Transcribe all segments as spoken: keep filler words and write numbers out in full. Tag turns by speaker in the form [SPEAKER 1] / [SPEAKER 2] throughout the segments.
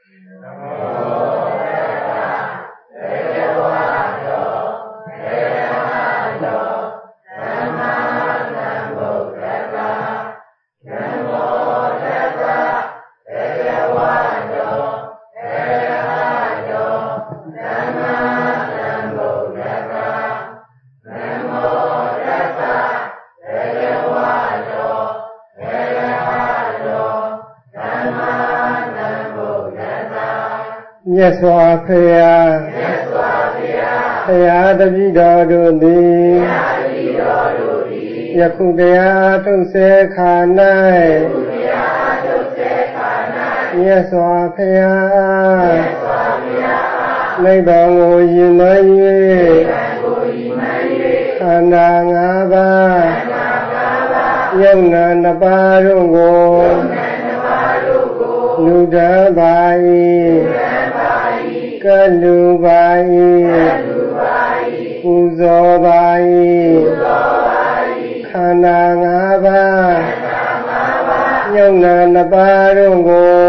[SPEAKER 1] မြတ်စွာဘုရားမြတ်စွာဘုရားဘုရားတပည့်တော်တို့သည်ဘုရားတပည့်တော်တို့သည်ယခုတရားထုတ်စေခါ၌ယခုတရားထုတ်စေခါ၌မြတ်စွာဘုရားမြတ်စွာဘုရားနိဗ္ဗာန်ကိုရည်မှန်း၍နိဗ္ဗာန်ကိုရည်မှန်း၍ခန္ဓာ၅ပါးခန္ဓာ၅ပါးယုံနာနှစ်ပါးတို့ကိုယုံနာနှစ်ပါးတို့ကိုလူတန်းပါ၏ကလူပါ၏ပူဇော်ပါ၏ခန္ဓာ၅ပါးယုံနာနှစ်ပါးတို့ကို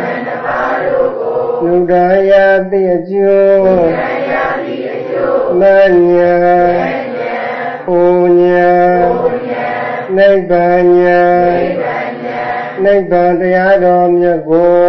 [SPEAKER 1] လူတရားသည့်အကျိုးမဉ္ဇဉ်ပူဉ္ဇဉ်နိဗ္ဗာန်ဉာဏ်နိဗ္ဗာန်တရားတော်မြတ်ကို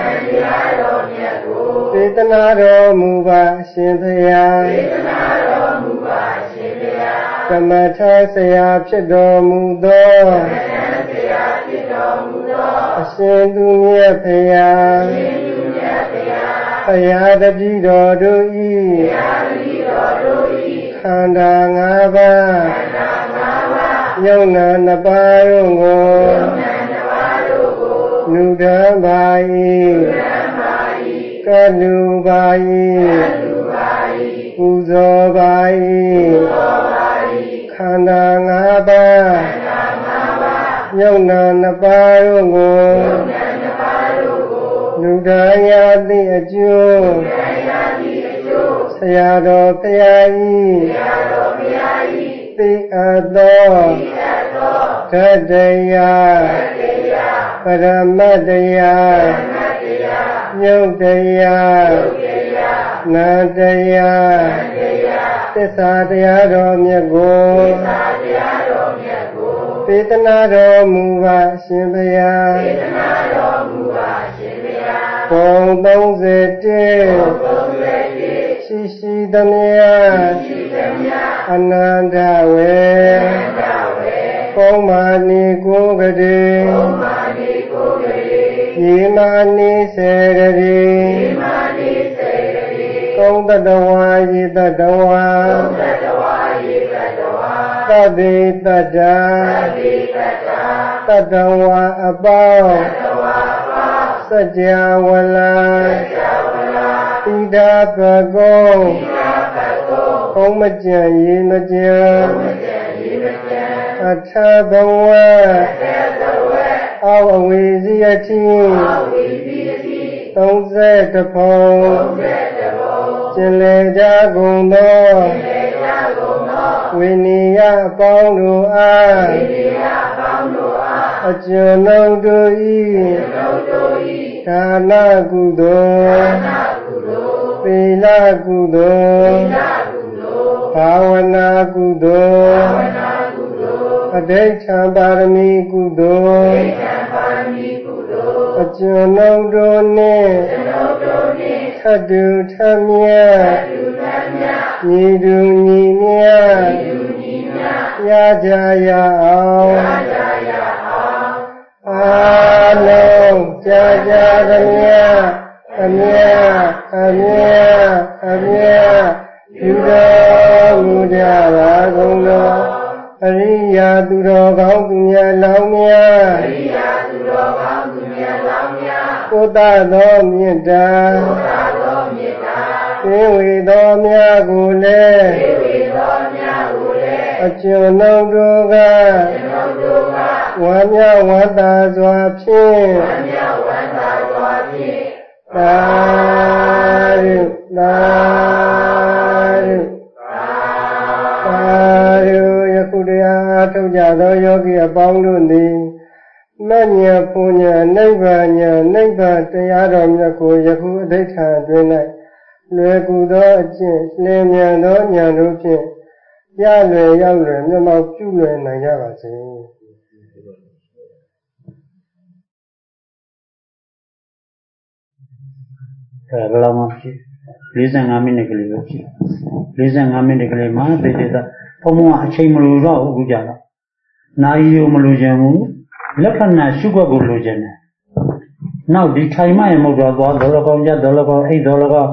[SPEAKER 1] သေတနာတော်မူပါရှင်ဘုရားသေတနာတော်မူပါရှင်ဘုရားကမ္မထာဆရာဖြစ်တော်မူသောကမ္မထာဆရာဖြစ်တော်မူသောအရှင်သူမြတ်ဘုရားအရှင်သူမြတ်ဘုရားဘုရားတပည့်တော်တို့၏ဘုရားတပည့်တော်တို့၏ခန္ဓာ၅ပါးခန္ဓာ၅ပါးယုံနာနှစ်ပါးတို့ကိုယုံနာနှစ်ပါးတို့ကိုလူတန်းပါ၏ကလူပါ၏ပူဇော်ပါ၏ခန္ဓာ၅ပါးယုံနာနှစ်ပါးတို့ကိုလူတရားသည့်အကျိုးဆရာတော်ဘုရား၏သိအပ်သောဓာတ်တရားပရမတ်တရားမြုပ်တရားနန္တရားသစ္စာတရားတော်မြတ်ကိုသေတနာတော်မူပါရှင်ဘုရားသေတနာတော်မူပါရှင်ဘုရားဘုံသုံးสิบเจ็ดရှိရှိသမျှအနန္တဝေကုံမာနီကိုကတိယေမာနိစေရတိယေမာနိစေရတိကုံတတဝါယေတတဝါကုံတတဝါယေတတဝါသဗ္ဗေတတ္တာသဗ္ဗေတတ္တာတတဝါအပေါင်းတတဝါအပေါင်းစัจ jā ဝလံစัจ jā ဝလံသီတာပကုံသီတာပကုံကုံမကြံရေမကြံကုံမကြံရေမကြံအထဘဝအထဘဝအောက်အဝေစီအထိသုံးဆယ်တဖုံကျင်လေကြကုန်သောဝိနည်းအပေါင်းတို့အားအကျွန်ုပ်တို့၏ဒါနကုသိုလ်သီလကုသိုလ်ဘာဝနာကုသိုလ်အဋိဋ္ဌံပါရမီကုသိုလ်အကျွန်ုပ်တို့နှင့်ထတူထမြတ်ညီတူညီမြတ်ရကြရအောင်အားလုံးကြာကြာသမျှအမြတ်အမြတ်အမြတ်ပြုတော်မူကြပါကုန်သောအရိယာသူတော်ကောင်းသူများလောင်းများအရိယာသူတော်ကောင်းသူများလောင်းများကိုယ်တသောမေတ္တာကိုယ်တသောမေတ္တာသင်ဝေသောများကိုလည်းသင်ဝေသောများကိုလည်းအကျွန်ုပ်တို့ကကျွန်ုပ်တို့ကဝမ်းမြောက်ဝမ်းသာစွာဖြင့်ဝမ်းမြောက်ဝမ်းသာစွာဖြင့်သာဓုသာဓုခုတရားထုတ်ကြသောယောဂီအပေါင်းတို့သည်မဉ္ဇဉ်ပူဉ္ဇဉ်နိဗ္ဗာန်ဉာဏ်နိဗ္ဗာန်တရားတော်မြတ်ကိုယခုအဋ္ဌာအတွင်း၌လွယ်ကူသောအကျင့်လင်းမြန်သောဉာဏ်တို့ဖြင့်ရလွယ်ရောက်လွယ်မျက်မှောက်ပြုလွယ်နိုင်ကြပါစေ။
[SPEAKER 2] အဲဘယ်လောက်မှဖြစ်၄၅မိနစ်ကလေးပဲဖြစ်၄၅မိနစ်ကလေးမှသေသေးသားဘုံဘုံကအချိန်မလိုတော့ဘူးအခုကြတော့နာရီကိုမလိုချင်ဘူးလက္ခဏာရှုခွက်ကိုလိုချင်တယ်နောက်ဒီထိုင်မှရင်မဟုတ်တော့သွားဒေါ်လကောင်ကြဒေါ်လကောင်အိတ်ဒေါ်လကောင်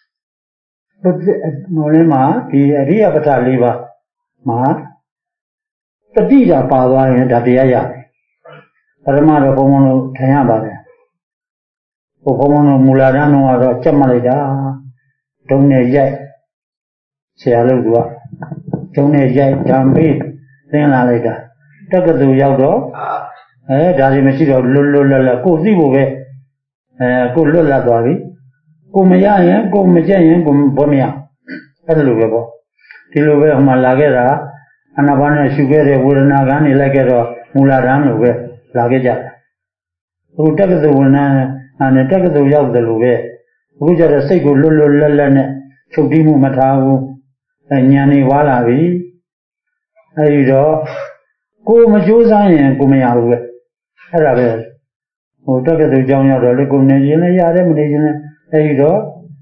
[SPEAKER 2] ဟိုလေးမှာဒီအရိယပဋ္ဌာလေးပါမှာတတိတာပါသွားရင်ဒါတရားရတယ်ပရမတော့ဘုံဘုံတို့ထိုင်ရပါတယ်ဘုံဘုံတို့မူလာတန်းတော့တော့ကြက်မှလိုက်တာတုံးနဲ့ရိုက်ဆရာလို့သူကတုံးနဲ့ရိုက်ဓာပေးသင်လာလိုက်တာတက္ကသိုလ်ရောက်တော့အဲဒါတွေမရှိတော့လွတ်လွတ်လပ်လပ်ကိုသိဖို့ပဲအဲကိုလွတ်လပ်သွားပြီကိုမရရင်ကိုမကြက်ရင်ကိုဘောမရအဲ့လိုပဲပေါ့ဒီလိုပဲဟိုမှာလာခဲ့တာအနာဘာနဲ့ရှုခဲ့တဲ့ဝေဒနာကန်းနေလိုက်ခဲ့တော့မူလာတန်းလိုပဲလာခဲ့ကြတယ်အခုတက္ကသိုလ်ဝန်ထမ်းအဲ့နဲ့တက္ကသိုလ်ရောက်တယ်လို့ပဲအခုကျတော့စိတ်ကိုလွတ်လွတ်လပ်လပ်နဲ့ချုပ်တီးမှုမထားဘူးအဲဉာဏ်နေဝါလာပြီအဲဒီတော့ကိုမကြိုးစားရင်ကိုမရဘူးပဲအဲ့ဒါပဲဟိုတက္ကသိုလ်ကျောင်းရောက်တော့လေကိုနေရင်လည်းရတယ်မနေရင်လည်းအဲဒီတော့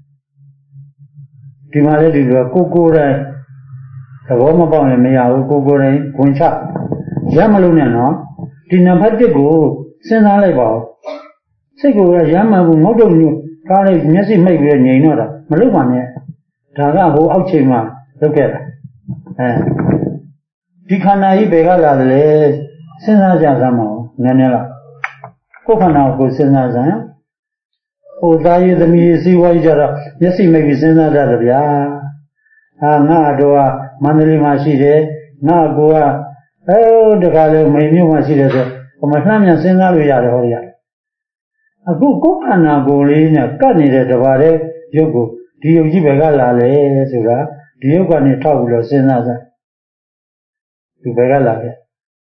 [SPEAKER 2] ဒီမှာလည်းဒီလိုကိုကိုယ်တိုင်သဘောမပေါက်ရင်မရဘူးကိုကိုယ်တိုင်ခွန်ချရမလို့နဲ့နော်ဒီနံပါတ်တစ်ကိုစဉ်းစားလိုက်ပါဦးစိတ်ကိုရမ်းမှန်ဘူးငေါ့တုံညကားလေးမျက်စိမိတ်ပြီးငြိမ်တော့တာမလုပ်ပါနဲ့ဒါကဟိုအောက်ချိန်မှာလုပ်ခဲ့တာအဲဒီခန္ဓာကြီးဘယ်ကလာတယ်လဲစဉ်းစားကြစမ်းပါဦးနည်းနည်းလားကိုယ်ခန္ဓာကိုစဉ်းစားစမ်းဟိုသားရည်သမီးရည်စီးပွားရေးကြတော့မျက်စိမိတ်ပြီးစဉ်းစားတတ်တယ်ဗျာဟာငါတော့မန္တလေးမှာရှိတယ်ငါကိုကအဲတခါလေမိန်မြို့မှာရှိတယ်ဆိုဟိုမှာနှမ်းမြန်စဉ်းစားလို့ရတယ်ဟောရအခုကိုယ်ခန္ဓာကိုယ်လေးနဲ့ကပ်နေတဲ့တပါးတဲ့ရုပ်ကိုဒီရုပ်ကြီးပဲကလာလေဆိုတာဒီရုပ်ကနေထောက်ပြီးတော့စဉ်းစားစမ်းဒီပဲကလာခဲ့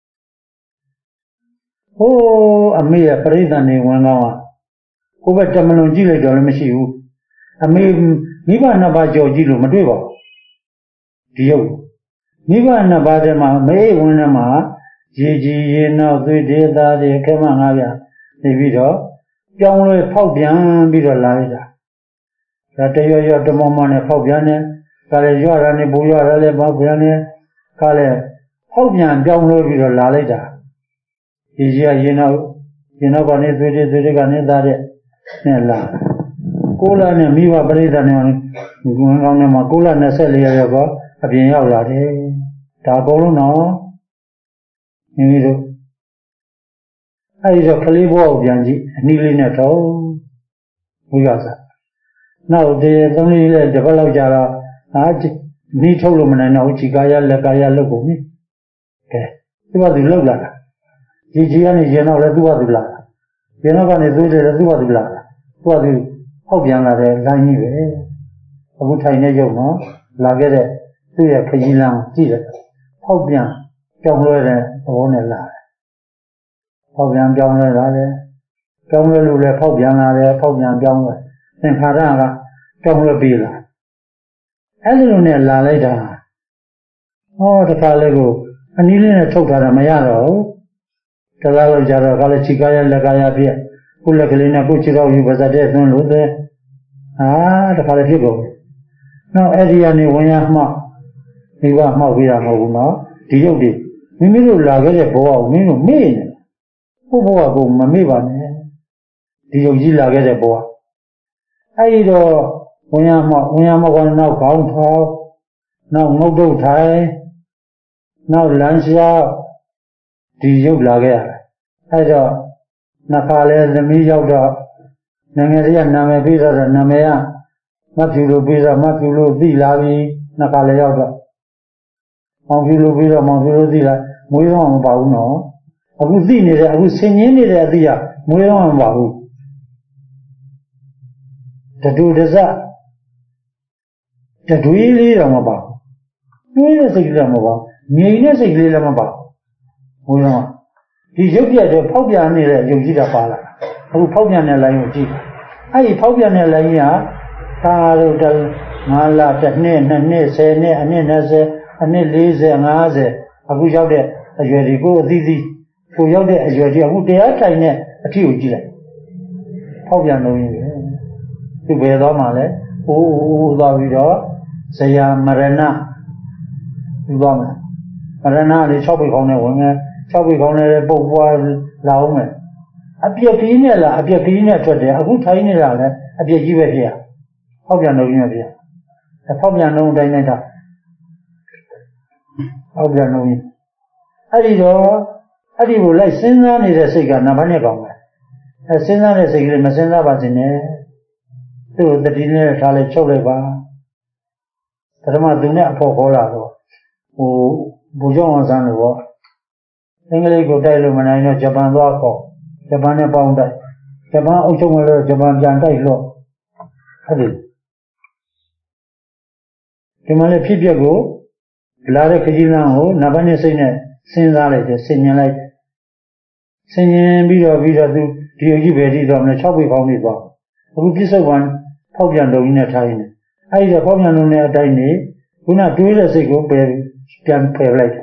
[SPEAKER 2] ဟိုးအမေရဲ့ပြိဿနေဝင်ကောင်းอ่ะကိုယ်ပဲတမလွန်ကြည့်လိုက်တော့လည်းမရှိဘူးအမေမိဘနှစ်ပါးကြော်ကြည့်လို့မတွေ့ပါဘူးဒီရုပ်မိဘနှစ်ပါးထဲမှာမေးဝင်ထဲမှာရေကြီးရေနောက်သွေးဒေသတွေခဲမငါးပြနေပြီးတော့ပြောင်းလဲဖောက်ပြန်ပြီးတော့လာလိုက်တာဒါတရွရွတမောမောနဲ့ဖောက်ပြန်တယ်ခါလေရွရနဲ့ပူရွရလည်းဖောက်ပြန်တယ်ခါလေဖောက်ပြန်ပြောင်းလဲပြီးတော့လာလိုက်တာဒီကြီးကရေနောက်ရေနောက်ကနေသွေးတွေသွေးတွေကနေသားတဲ့နဲ့လာကိုလာနဲ့မိဘပရိသတ်နဲ့ဝင်ကောင်းနဲ့မှာကိုလာ၂၄ရက်ရောအပြင်ရောက်လာတယ်ဒါအကုန်လုံးတော့မိမိတို့အဲဒီတော့ကလေးဘဝကိုပြန်ကြည့်အနည်းလေးနဲ့တော့ဝိရဇနောက်ဒီသုံးလေးလက်တစ်ပတ်လောက်ကြာတော့ဟာနှီးထုတ်လို့မနိုင်တော့ခြေကာယလက်ကာယလုပ်ကုန်ပြီကဲသူကသူလောက်လာတာဒီကြီးကနေရင်တော့လည်းသူကသူလာတာရင်တော့ကနေသွေးတယ်လည်းသူကသူလာတာသူကသူဟောက်ပြန်လာတဲ့လမ်းကြီးပဲအခုထိုင်နေရုံတော့လာခဲ့တဲ့သူ့ရဲ့ခကြီးလမ်းကြည့်တယ်ဟောက်ပြန်ကြောင်းလွဲတဲ့သဘောနဲ့လာတယ်ဖောက်ပြန်ပြောင်းလဲလာတယ်ပြောင်းလဲလို့လည်းဖောက်ပြန်လာတယ်ဖောက်ပြန်ပြောင်းလဲသင်္ခါရကပြောင်းလဲပြီးလာအဲ့ဒီလိုနဲ့လာလိုက်တာဟောတခါလေးကိုအနည်းလေးနဲ့ထုတ်ထားတာမရတော့ဘူးတလားလို့ကြတော့ခါလေးခြေကားရလက်ကားရဖြစ်ကိုယ်လက်ကလေးနဲ့ကိုယ်ခြေတော်ယူပါစတဲ့သွန်းလို့တဲ့ဟာတခါလေးဖြစ်ကုန်နောက်အဲ့ဒီကနေဝင်ရမှဒီကမှောက်ပြီးတာမဟုတ်ဘူးနော်ဒီရုပ်တွေမိမိတို့လာခဲ့တဲ့ဘဝကိုမင်းတို့မေ့နေကိုဘဝကိုမမေ့ပါနဲ့ဒီရုပ်ကြီးလာခဲ့တဲ့ဘဝအဲဒီတော့ဝင်ရမှဝင်ရမှကနောက်ခေါင်းထောက်နောက်ငုတ်တုတ်ထိုင်နောက်လမ်းလျှောက်ဒီရုပ်လာခဲ့ရတယ်အဲဒါနှစ်ခါလဲသမီးရောက်တော့နိုင်ငံကြီးကနာမည်ပေးတော့နာမည်ကမဖြူလို့ပေးတော့မဖြူလို့သိလာပြီနှစ်ခါလဲရောက်တော့မောင်ဖြူလို့ပေးတော့မောင်ဖြူလို့သိလာမွေးတော့မပါဘူးနော်အခုသိနေတယ်အခုဆင်ញင်းနေတဲ့အသည့်ကမွေးတော့မပါဘူးတတူတစတတွေးလေးတော့မပါဘူးတွေးတဲ့စိတ်ကလေးမပါငြိမ်တဲ့စိတ်ကလေးလည်းမပါဘူးဘုရားဒီရုပ်ပြတ်တော့ဖောက်ပြန်နေတဲ့ရုပ်ကြီးတာပါလာအခုဖောက်ပြန်တဲ့လိုင်းကိုကြည့်အဲ့ဒီဖောက်ပြန်တဲ့လိုင်းကြီးကဒါတော့ငါးလတစ်နှစ်နှစ်နှစ်ဆယ်နှစ်အနှစ်နှစ်ဆယ်အနှစ်လေးဆယ်ငါးဆယ်အခုရောက်တဲ့အရွယ်တွေကိုအသီးသီးကိုရောက်တဲ့အရွယ်တွေအခုတရားထိုင်တဲ့အထီကိုကြည့်လိုက်ဖောက်ပြန်လို့ရင်သူဘယ်သွားမှလဲအိုးအိုးသွားပြီးတော့ဇယာမရဏသူသွားမယ်မရဏလေး၆ပိတ်ခေါင်းနဲ့ဝင်မယ်၆ပိတ်ခေါင်းနဲ့ပုတ်ပွားလာအောင်မယ်အပြက်ကြီးနဲ့လားအပြက်ကြီးနဲ့ထွက်တယ်အခုထိုင်းနေတာလဲအပြက်ကြီးပဲဖြစ်ရဖောက်ပြန်လို့ရင်ဖြစ်ရဖောက်ပြန်လုံးတိုင်းတိုင်းတာဖောက်ပြန်လုံးရင်အဲ့ဒီတော့အဲ့ဒီကိုလိုက်စဉ်းစားနေတဲ့စိတ်ကနံပါတ်နဲ့ကောင်းတယ်အဲစဉ်းစားတဲ့စိတ်ကလေးမစဉ်းစားပါစေနဲ့သူ့တတိနဲ့ထားလိုက်ချုပ်လိုက်ပါပထမသူနဲ့အဖို့ခေါ်လာတော့ဟိုဘူကျောင်းအောင်ဆန်းလို့ပေါ့အင်္ဂလိပ်ကိုတိုက်လို့မနိုင်တော့ဂျပန်သွားခေါ်ဂျပန်နဲ့ပေါင်းတိုက်ဂျပန်အုပ်ချုပ်မလို့ဂျပန်ပြန်တိုက်လို့အဲ့ဒီဒီမှာလည်းဖြစ်ပျက်ကိုလာတဲ့ခကြီးလမ်းကိုနံပါတ်နဲ့စိတ်နဲ့စဉ်းစားလိုက်တယ်ဆင်ញင်လိုက်ဆင်ញင်ပြီးတော့ပြီးတော့သူဒီအကြီးပဲဒီတော့မလဲ၆ပိတ်ပေါင်းနေသွားအခုပြစ္ဆုတ်ပန်ဖောက်ပြန်လုံးကြီးနဲ့ထားရင်းနဲ့အဲ့ဒီတော့ဖောက်ပြန်လုံးနဲ့အတိုင်းနေခုနတွေးတဲ့စိတ်ကိုပယ်ပြန်ဖယ်လိုက်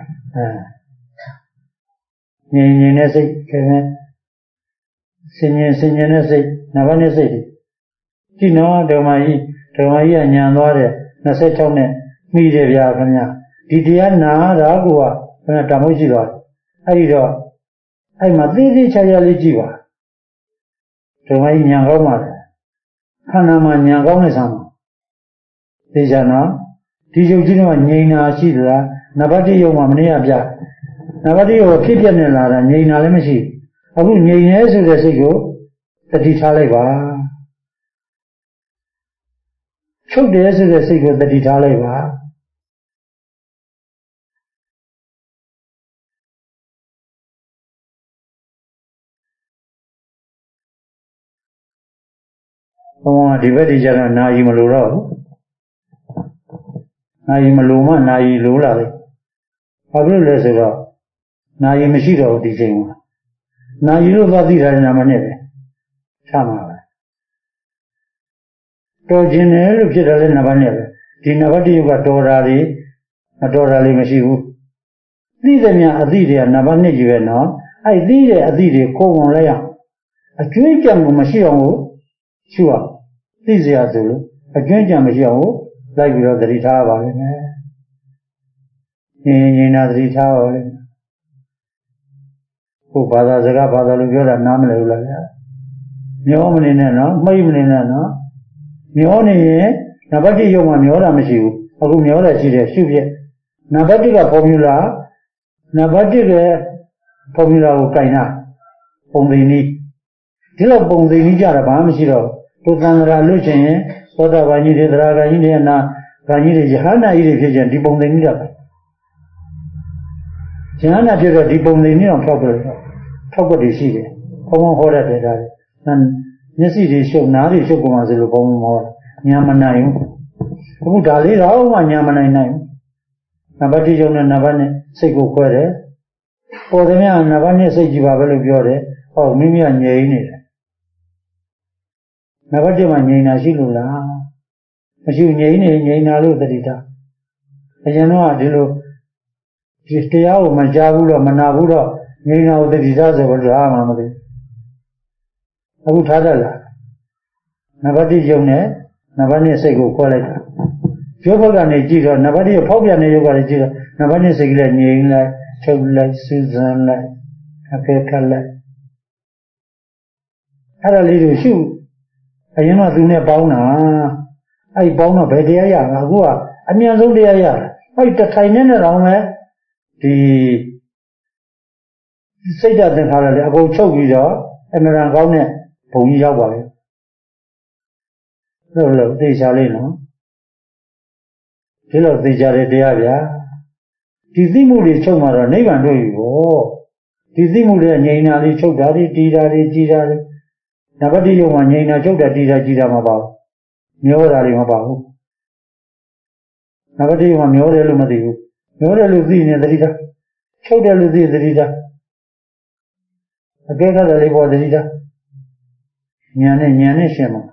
[SPEAKER 2] အဲငြိမ်ငြိမ်တဲ့စိတ်ခင်ဗျဆင်ញင်ဆင်ញင်တဲ့စိတ်နံပါတ်နဲ့စိတ်ကြည့်နော်ဓမ္မကြီးဓမ္မကြီးကညံသွားတယ်၂၆နဲ့မိတယ်ဗျာခင်ဗျဒီတရားနာတာကခင်ဗျတမိုးရှိသွားတယ်အဲ့ဒီတော့အဲ့မှာသေးသေးချာချာလေးကြည့်ပါဓမ္မကြီးညံကောင်းပါလေခန္ဓာမှာညံကောင်းတဲ့ဆံမှာသိကြနော်ဒီယုတ်ကြီးတော့ငြိမ်နာရှိသလားနံပါတ်၁ယုံမှာမနေ့ကပြနံပါတ်၁ယုံဖြစ်ပြနေလာတာငြိမ်နာလည်းမရှိအခုငြိမ်ရဲဆိုတဲ့စိတ်ကိုတတိထားလိုက်ပါချုပ်တယ်ဆိုတဲ့စိတ်ကိုတတိထားလိုက်ပါဘုံကဒီဘက်ဒီကျတော့နာယီမလိုတော့ဘူးနာယီမလိုမှနာယီလိုလာတယ်ဘာဖြစ်လို့လဲဆိုတော့နာယီမရှိတော့ဘူးဒီချိန်မှာနာယီလို့သွားသိတာနာမနဲ့ပဲချမှာပဲတော်ခြင်းတယ်လို့ဖြစ်တယ်လည်းနံပါတ်နဲ့ပဲဒီနံပါတ်တစ်ယုတ်ကတော်တာတွေမတော်တာတွေမရှိဘူးသိတဲ့များအသည့်တွေကနံပါတ်နှစ်ကြီးပဲနော်အဲ့သိတဲ့အသည့်တွေကိုဝင်လိုက်အောင်အကျွေးကြံကိုမရှိအောင်ကိုရှုအောင်သိစရာဆိုလို့အကျွေးကြံမရှိအောင်ကိုလိုက်ပြီးတော့သတိထားပါလိမ့်မယ်ငြိမ်ငြိမ်သာသတိထားပါလိမ့်မယ်ကိုဘာသာစကားဘာသာလို့ပြောတာနားမလည်ဘူးလားဗျာမျောမနေနဲ့နော်မှိတ်မနေနဲ့နော်မျောနေရင်နံပါတ်တစ်ရုံမှာမျောတာမရှိဘူးအခုမျောတာရှိတယ်ရှုပြနံပါတ်တစ်ကဖော်မြူလာနံပါတ်တစ်ရဲ့ဖော်မြူလာကိုကင်တာပုံသိနည်းဒီလိုပုံသိနည်းကြတာဘာမှမရှိတော့သူသံဃာလွတ်ချင်ရင်သောတာပန်ကြီးတွေသရဂါကြီးတွေအနာဂါကြီးတွေယဟန္တာကြီးတွေဖြစ်ချင်ဒီပုံသိနည်းတာပဲယဟန္တာဖြစ်တော့ဒီပုံသိနည်းအောင်ထောက်တယ်ထောက်ွက်တွေရှိတယ်ဘုံဘုံဟောတတ်တယ်ဒါတွေမျက်စိတွေရှုပ်နားတွေရှုပ်ကုန်ပါစေလို့ဘုံဘုံဟောညာမနိုင်ဘူးအခုဒါလေးတော့မှညာမနိုင်နိုင်နံပါတ်တစ်ရုံနဲ့နံပါတ်နဲ့စိတ်ကိုခွဲတယ်ပေါ်သမျှနံပါတ်နဲ့စိတ်ကြည့်ပါပဲလို့ပြောတယ်ဟောမိမိကငြိမ်နေတယ်နံပါတ်တစ်မှာငြိမ်တာရှိလို့လားမရှိငြိမ်နေငြိမ်တာလို့သတိထားအရင်တော့ဒီလိုဒီတရားကိုမကြားဘူးတော့မနာဘူးတော့ငြိမ်တာကိုသတိထားဆိုတော့ဒါမှမသိအခုထားတတ်လားနံပါတ်တစ်ရုံနဲ့နံပါတ်နှစ်စိတ်ကိုခွဲလိုက်တာရုပ်ဘက်ကနေကြည့်တော့နံပါတ်တစ်ဖောက်ပြန်တဲ့ရုပ်ကနေကြည့်တော့နံပါတ်နှစ်စိတ်ကလည်းငြိမ်လိုက်ချုပ်လိုက်စူးစမ်းလိုက်အကဲခတ်လိုက်အဲ့ဒါလေးကိုရှုအရင်ကသူနဲ့ပေါင်းတာအဲ့ဒီပေါင်းတော့ဘယ်တရားရတာအခုကအမြန်ဆုံးတရားရတာအဲ့ဒီတစ်ထိုင်နဲ့နဲ့တော့မယ်ဒီစိတ်ဓာတ်သင်္ခါရလည်းအကုန်ချုပ်ပြီးတော့အမှန်တန်ကောင်းတဲ့ဘုံကြီးရောက်ပါလေလို့လို့သိချလေးနော်ဒီလိုသိကြတဲ့တရားဗျာဒီသိမှုတွေချုပ်မှာတော့နိဗ္ဗာန်တွေ့ပြီပေါ့ဒီသိမှုတွေငြိမ်တာလေးချုပ်တာတွေတည်တာတွေကြည်တာတွေနံပါတ်တစ်ရုံမှာငြိမ်တာချုပ်တာတည်တာကြည်တာမပါဘူးမျောတာတွေမပါဘူးနံပါတ်တစ်ရုံမှာမျောတယ်လို့မသိဘူးမျောတယ်လို့သိနေသတိထားချုပ်တယ်လို့သိသတိထားအကဲခတ်တယ်လေးပေါ်သတိထားညာနဲ့ညာနဲ့ရှင်းမှာ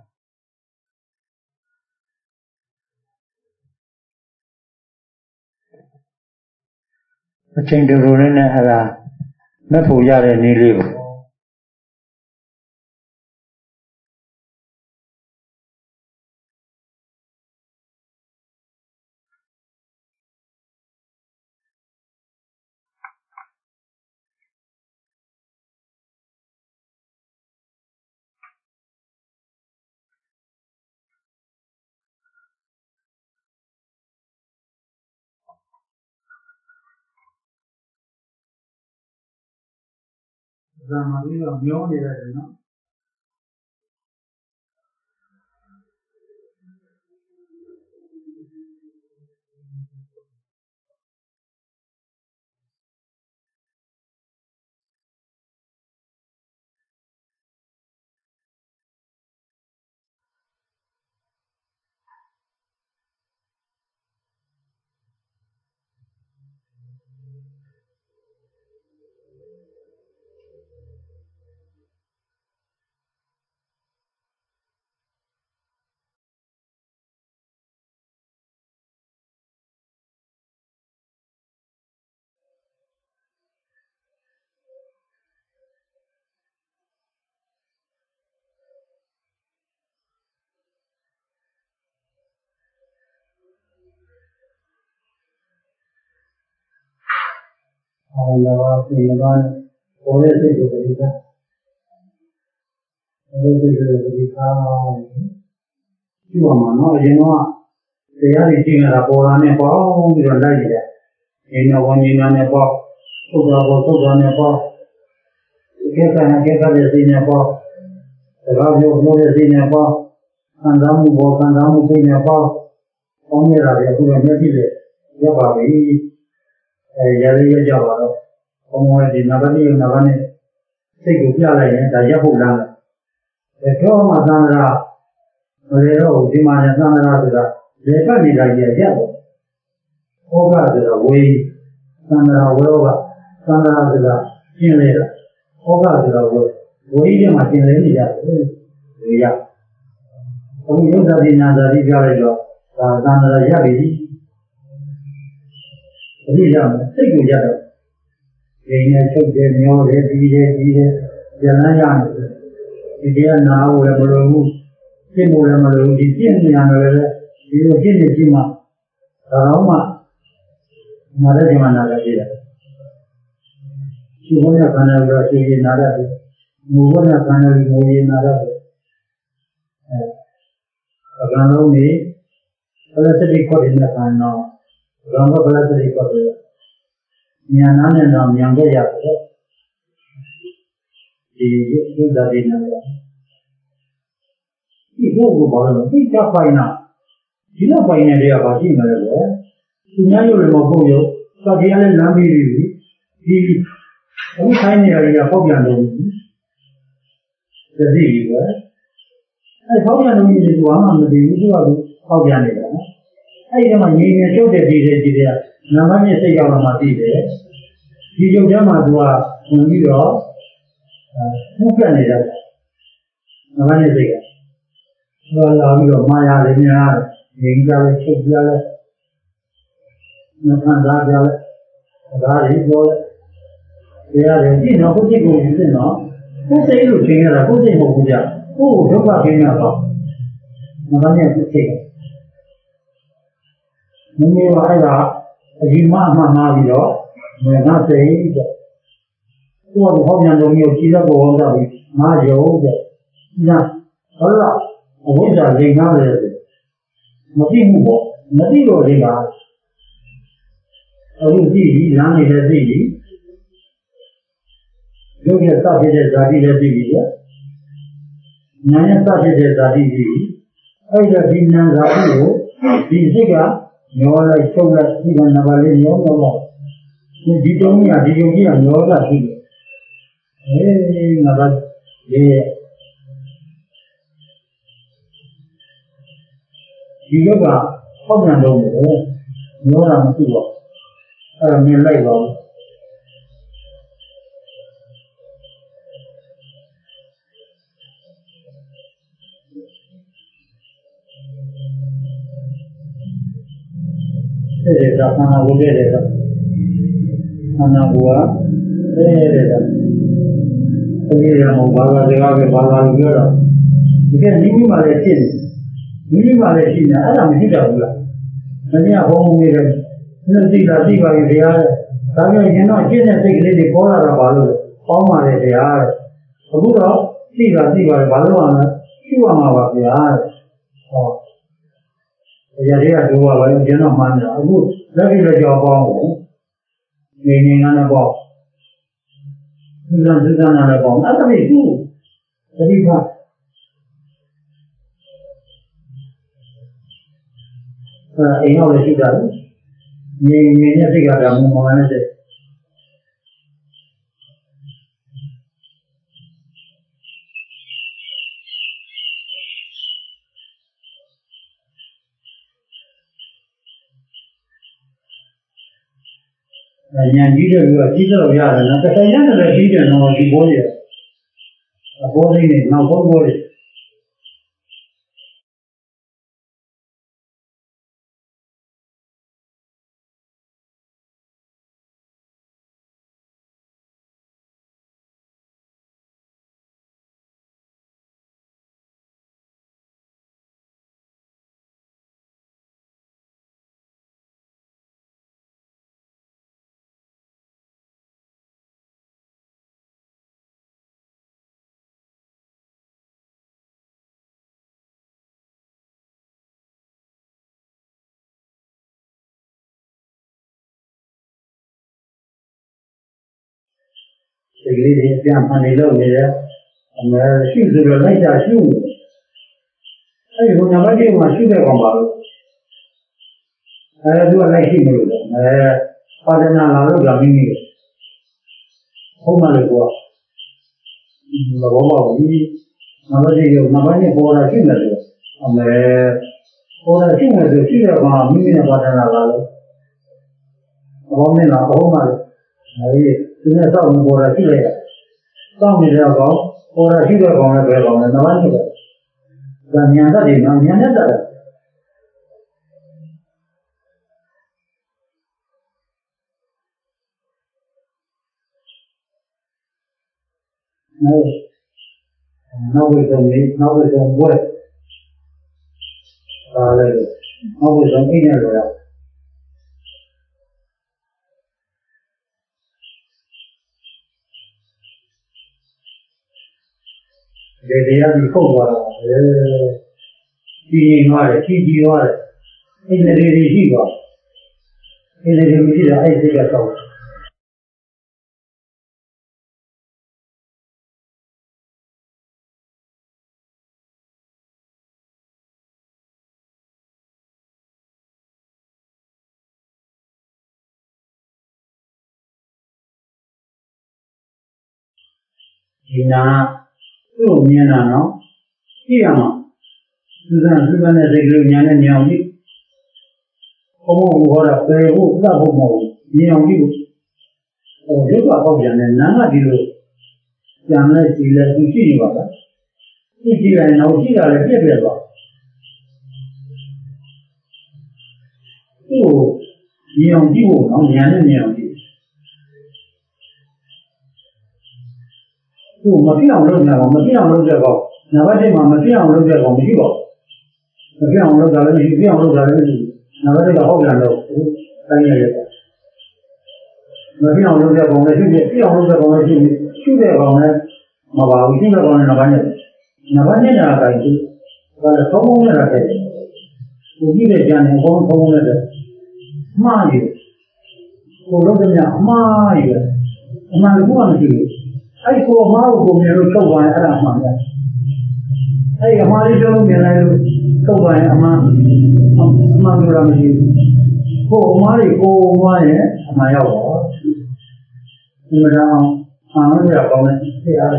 [SPEAKER 2] အချိန်တူတူလေးနဲ့အဲ့ဒါမဖို့ရတဲ့နည်းလေးကိုဇာမပြီးတော့မျောနေရတယ်နော်အော်လာပါဒီမှာပေါ်တဲ့စိတ်ကိုတည်းကအဲ့ဒီစိတ်ကိုတည်းကဒီမှာနော်အရင်ကတရားတွေရှင်းရတာပေါ်လာနေပေါ့ပြီးတော့လိုက်ရတယ်။အင်းတော်ဝင်ညာနဲ့ပေါ့သုဒ္ဓဘောသုဒ္ဓနဲ့ပေါ့ဒီကိစ္စနဲ့ကိစ္စရဲ့စိတ်နဲ့ပေါ့ဒါကြောင့်ပြောပြောတဲ့စိတ်နဲ့ပေါ့ခံစားမှုပေါ်ခံစားမှုစိတ်နဲ့ပေါ့ပေါင်းရတာလည်းအခုလည်းမျက်စိနဲ့ရပါပြီ။အဲရရရကြပါတော့ဘုံဝင်ဒီနဗတိနဗနဲ့စိတ်ကိုပြလိုက်ရင်ဒါရပ်ဖို့လမ်းတယ်။ဒါတော့မှသံဃာမလေတော့ဒီမှာသံဃာဆိုတာလေပတ်နေတာကြီးရက်တော့ဩဃဆိုတာဝေသံဃာဝေကသံဃာဆိုတာကျင်လေတာဩဃဆိုတာဝေဝေကြီးမှာကျင်လေနေရတယ်ဝေရဘုံရုပ်သာတိနာသာတိပြောလိုက်တော့ဒါသံဃာရက်ပြီအဖြစ်ရမယ်စိတ်ကိုရက်တော့ဒီနဲ့ချုပ်တယ်မျောတယ်ပြီးတယ်ပြီးတယ်ဉာဏ်ရရတယ်ဒီတရားနာဖို့လည်းမလိုဘူးရှင်းဖို့လည်းမလိုဘူးဒီရှင်းနေရတယ်လည်းဒီလိုရှင်းနေရှိမှဒါတော့မှနာတဲ့ဒီမှာနာတဲ့ပြည်တယ်ရှိဘုရားခန္ဓာကိုရှိရင်နာတဲ့မူဘုရားခန္ဓာကိုမူရင်နာတဲ့အဲအကံလုံးနေဘလစတိခေါ်တဲ့ခန္ဓာရောဘဘလစတိခေါ်တဲ့ဉာဏ်နာနဲ့တော့ဉာဏ်ခဲ့ရတယ်ဒီသုဒ္ဓတိနာဒီဘုရားဘာလို့သိချပိုင်နာဒီလောက်ပိုင်နေတဲ့ကဘာရှိမလဲလေသူများရုပ်လည်းမဟုတ်ရုပ်သတိရလည်းလမ်းပြီးပြီဒီအခုဆိုင်နေရတာပေါက်ပြန်လို့သတိကြီးပဲအဲပေါက်ပြန်လို့ဒီကွာမှမသိဘူးသူကပေါက်ပြန်နေတာနော်အဲဒီကမှငြိမ်နေချုပ်တဲ့ဒီတဲ့ဒီတဲ့နာမနဲ့စိတ်ရောက်လာမှသိတယ်ဒီရုပ်ထဲမှာသူကဝင်ပြီးတော့မှုပြနေတယ်နာမနဲ့စိတ်ကလာလာပြီးတော့မာယာလေးများငြိမ်ကြလဲချုပ်ကြလဲနှခမ်းသားကြလဲဒါတွေပြောလဲတရားတွေကြည့်တော့ကိုယ်စိတ်ကိုယူနေတော့ကိုယ်စိတ်လို့ထင်ရတာကိုယ်စိတ်မဟုတ်ဘူးကြကိုယ်ကိုဒုက္ခခင်းရတော့မကနဲ့စိတ်မင်းတို့အဲ့ဒါအကြီးမအမှမှားပြီးတော့ငါစိတ်တဲ့ကိုယ်ကဟောပြန်လို့မျိုးကြည့်တော့ဘောဟောတာပြီးငါယုံတဲ့ညာဟုတ်လားအဝိဇ္ဇာလိမ်ကားတယ်မသိဘူးပေါ့မသိတော့လိမ်ကားအခုသိပြီလမ်းနေတဲ့သိပြီရုပ်ရဲ့စဖြစ်တဲ့ဇာတိလည်းသိပြီလေနာရဲ့စဖြစ်တဲ့ဇာတိသိပြီအဲ့ဒါဒီနာဇာတိကိုဒီစိတ်ကညောလိုက်ချုပ်လိုက်ဒီကနဘာလေးညောတော့တော့ဒီတုံးကြီးကဒီယုံကြီးကညောတာရှိတယ်အေးငါကဒီဒီလောကဟောက်ပြန်တော့တယ်ညောတာမရှိတော့အဲ့ဒါမြင်လိုက်ပါဘတဲ့ဒါခန္ဓာကိုယ်တဲ့ဒါခန္ဓာကိုယ်ကတဲ့ဒါဒီရမောဘာသာစကားပဲဘာသာလို့ပြောတော့ဒီကမိမိမှလည်းဖြစ်နေမိမိမှလည်းရှိနေအဲ့ဒါမရှိတော့ဘူးလားမင်းကဘုံဘုံနေတယ်နှုတ်သိတာသိပါပြီတရားဒါကြောင့်ရင်တော့ရှင်းတဲ့စိတ်ကလေးတွေပေါ်လာတာဘာလို့ပေါင်းပါလေတရားအခုတော့သိတာသိပါတယ်ဘာလို့အောင်လဲရှိရမှာပါဗျာဟောတရားတွေကဒုဝါပဲရင်တော့မှန်းတယ်အခုလက်ပြီးလက်ကြောပေါင်းကိုနေနေငါနဲ့ပေါ့ဒီလိုဒီကနာနဲ့ပေါ့အဲ့ဒါလေးသူ့တတိယအဲအိမ်ရောက်လည်းရှိတာလေနေနေနဲ့စိတ်ကဒါမှမဟုတ်လည်းစိတ်ဉာဏ်ကြီးတဲ့လူကကြီးတော့ရတယ်နော်တစ်ခါကျတော့ကြီးတယ်နော်ဒီဘောကြီးအဘောလေးနဲ့နောက်ဘောဘောလေးဒီကလေးတွေပြန်ဖန်နေလို့နေတယ်အမေရှိဆိုတော့လိုက်တာရှိတယ်အဲဒီဘုရားမကြီးကရှိတဲ့ကောင်ပါလို့အဲသူကလိုက်ရှိမလို့အဲပါဒနာလာလို့ကမိမိဟုတ်မှလို့ကွာမဘောပါဘူးမမကြီးကမမကြီးပေါ်လာရှိတယ်လို့အမေပေါ်လာရှိတယ်ဆိုရှိတဲ့ကောင်မိမိနဲ့ပါဒနာလာလို့ဘောမင်းလာဟုတ်မှလို့အဲဒီဒီနေ့တော့မပေါ်လာရှိလိုက်တာစောင့်နေတဲ့ကောင်ပေါ်လာရှိတဲ့ကောင်လည်းပဲကောင်လည်းနမကြီးပဲဒါဉာဏ်တတ်တယ်နော်ဉာဏ်နဲ့တတ်တယ်နော်နောက်ဝိသုံလေးနောက်ဝိသုံဘွဲဒါလည်းနောက်ဝိသုံအိနေလို့ရဒီတရားကြီးခုတ်သွားတာအဲဒီငါတယ်ကြီးကြီးသွားတယ်အိနေလေးကြီးရှိသွားအိနေလေးမရှိတာအဲ့ဒီကတော့ဒီနာသူ့မြင်တာနော်ကြည့်ရမှာသူကသူကနဲ့စိတ်ကလေးညာနဲ့ညောင်ကြည့်ဘုံဘုံဟောတာပေဖို့သတ်ဖို့မဟုတ်ဘူးညောင်ကြည့်ဖို့ဟိုဒုက္ခပေါက်ပြန်တယ်နာကဒီလိုကြံလိုက်ကြည့်လိုက်သူရှိနေပါလားကြည့်ကြည့်လိုက်တော့ကြည့်ရလဲပြည့်ပြည့်သွားသူ့ညောင်ကြည့်ဖို့နော်ညာနဲ့ညောင်ကြည့်သူ့မပြအောင်လုပ်နေတာမပြအောင်လုပ်တဲ့ကောင်နံပါတ်တစ်မှာမပြအောင်လုပ်တဲ့ကောင်မရှိပါဘူးမပြအောင်လုပ်တာလည်းမရှိပြအောင်လုပ်တာလည်းမရှိနံပါတ်တစ်ကဟုတ်တယ်လို့တိုင်းရရဲ့မပြအောင်လုပ်တဲ့ကောင်လည်းရှိပြပြအောင်လုပ်တဲ့ကောင်လည်းရှိရှိတဲ့ကောင်လည်းမပါဘူးရှိတဲ့ကောင်လည်းနံပါတ်တစ်နံပါတ်တစ်ညာတိုင်းရှိဒါလည်းသုံးလုံးနဲ့တဲ့ကိုကြည့်တဲ့ကြံနေအကုန်သုံးလုံးနဲ့တဲ့မှားရည်ကိုလုပ်တဲ့များအမှားရည်အမှန်ကမရှိဘူးအဲ့ကိုအမားကိုမြင်လို့ထုတ်သွားရင်အဲ့ဒါမှန်တယ်အဲ့ဒီအမားလေးလုံးမြင်လိုက်လို့ထုတ်သွားရင်အမားအမှန်လို့လားမရှိဘူးကိုအမားလေးကိုအမားရဲ့အမှန်ရောက်တော့ဒီမှာအောင်အားလုံးရကောင်းတယ်သိရတယ်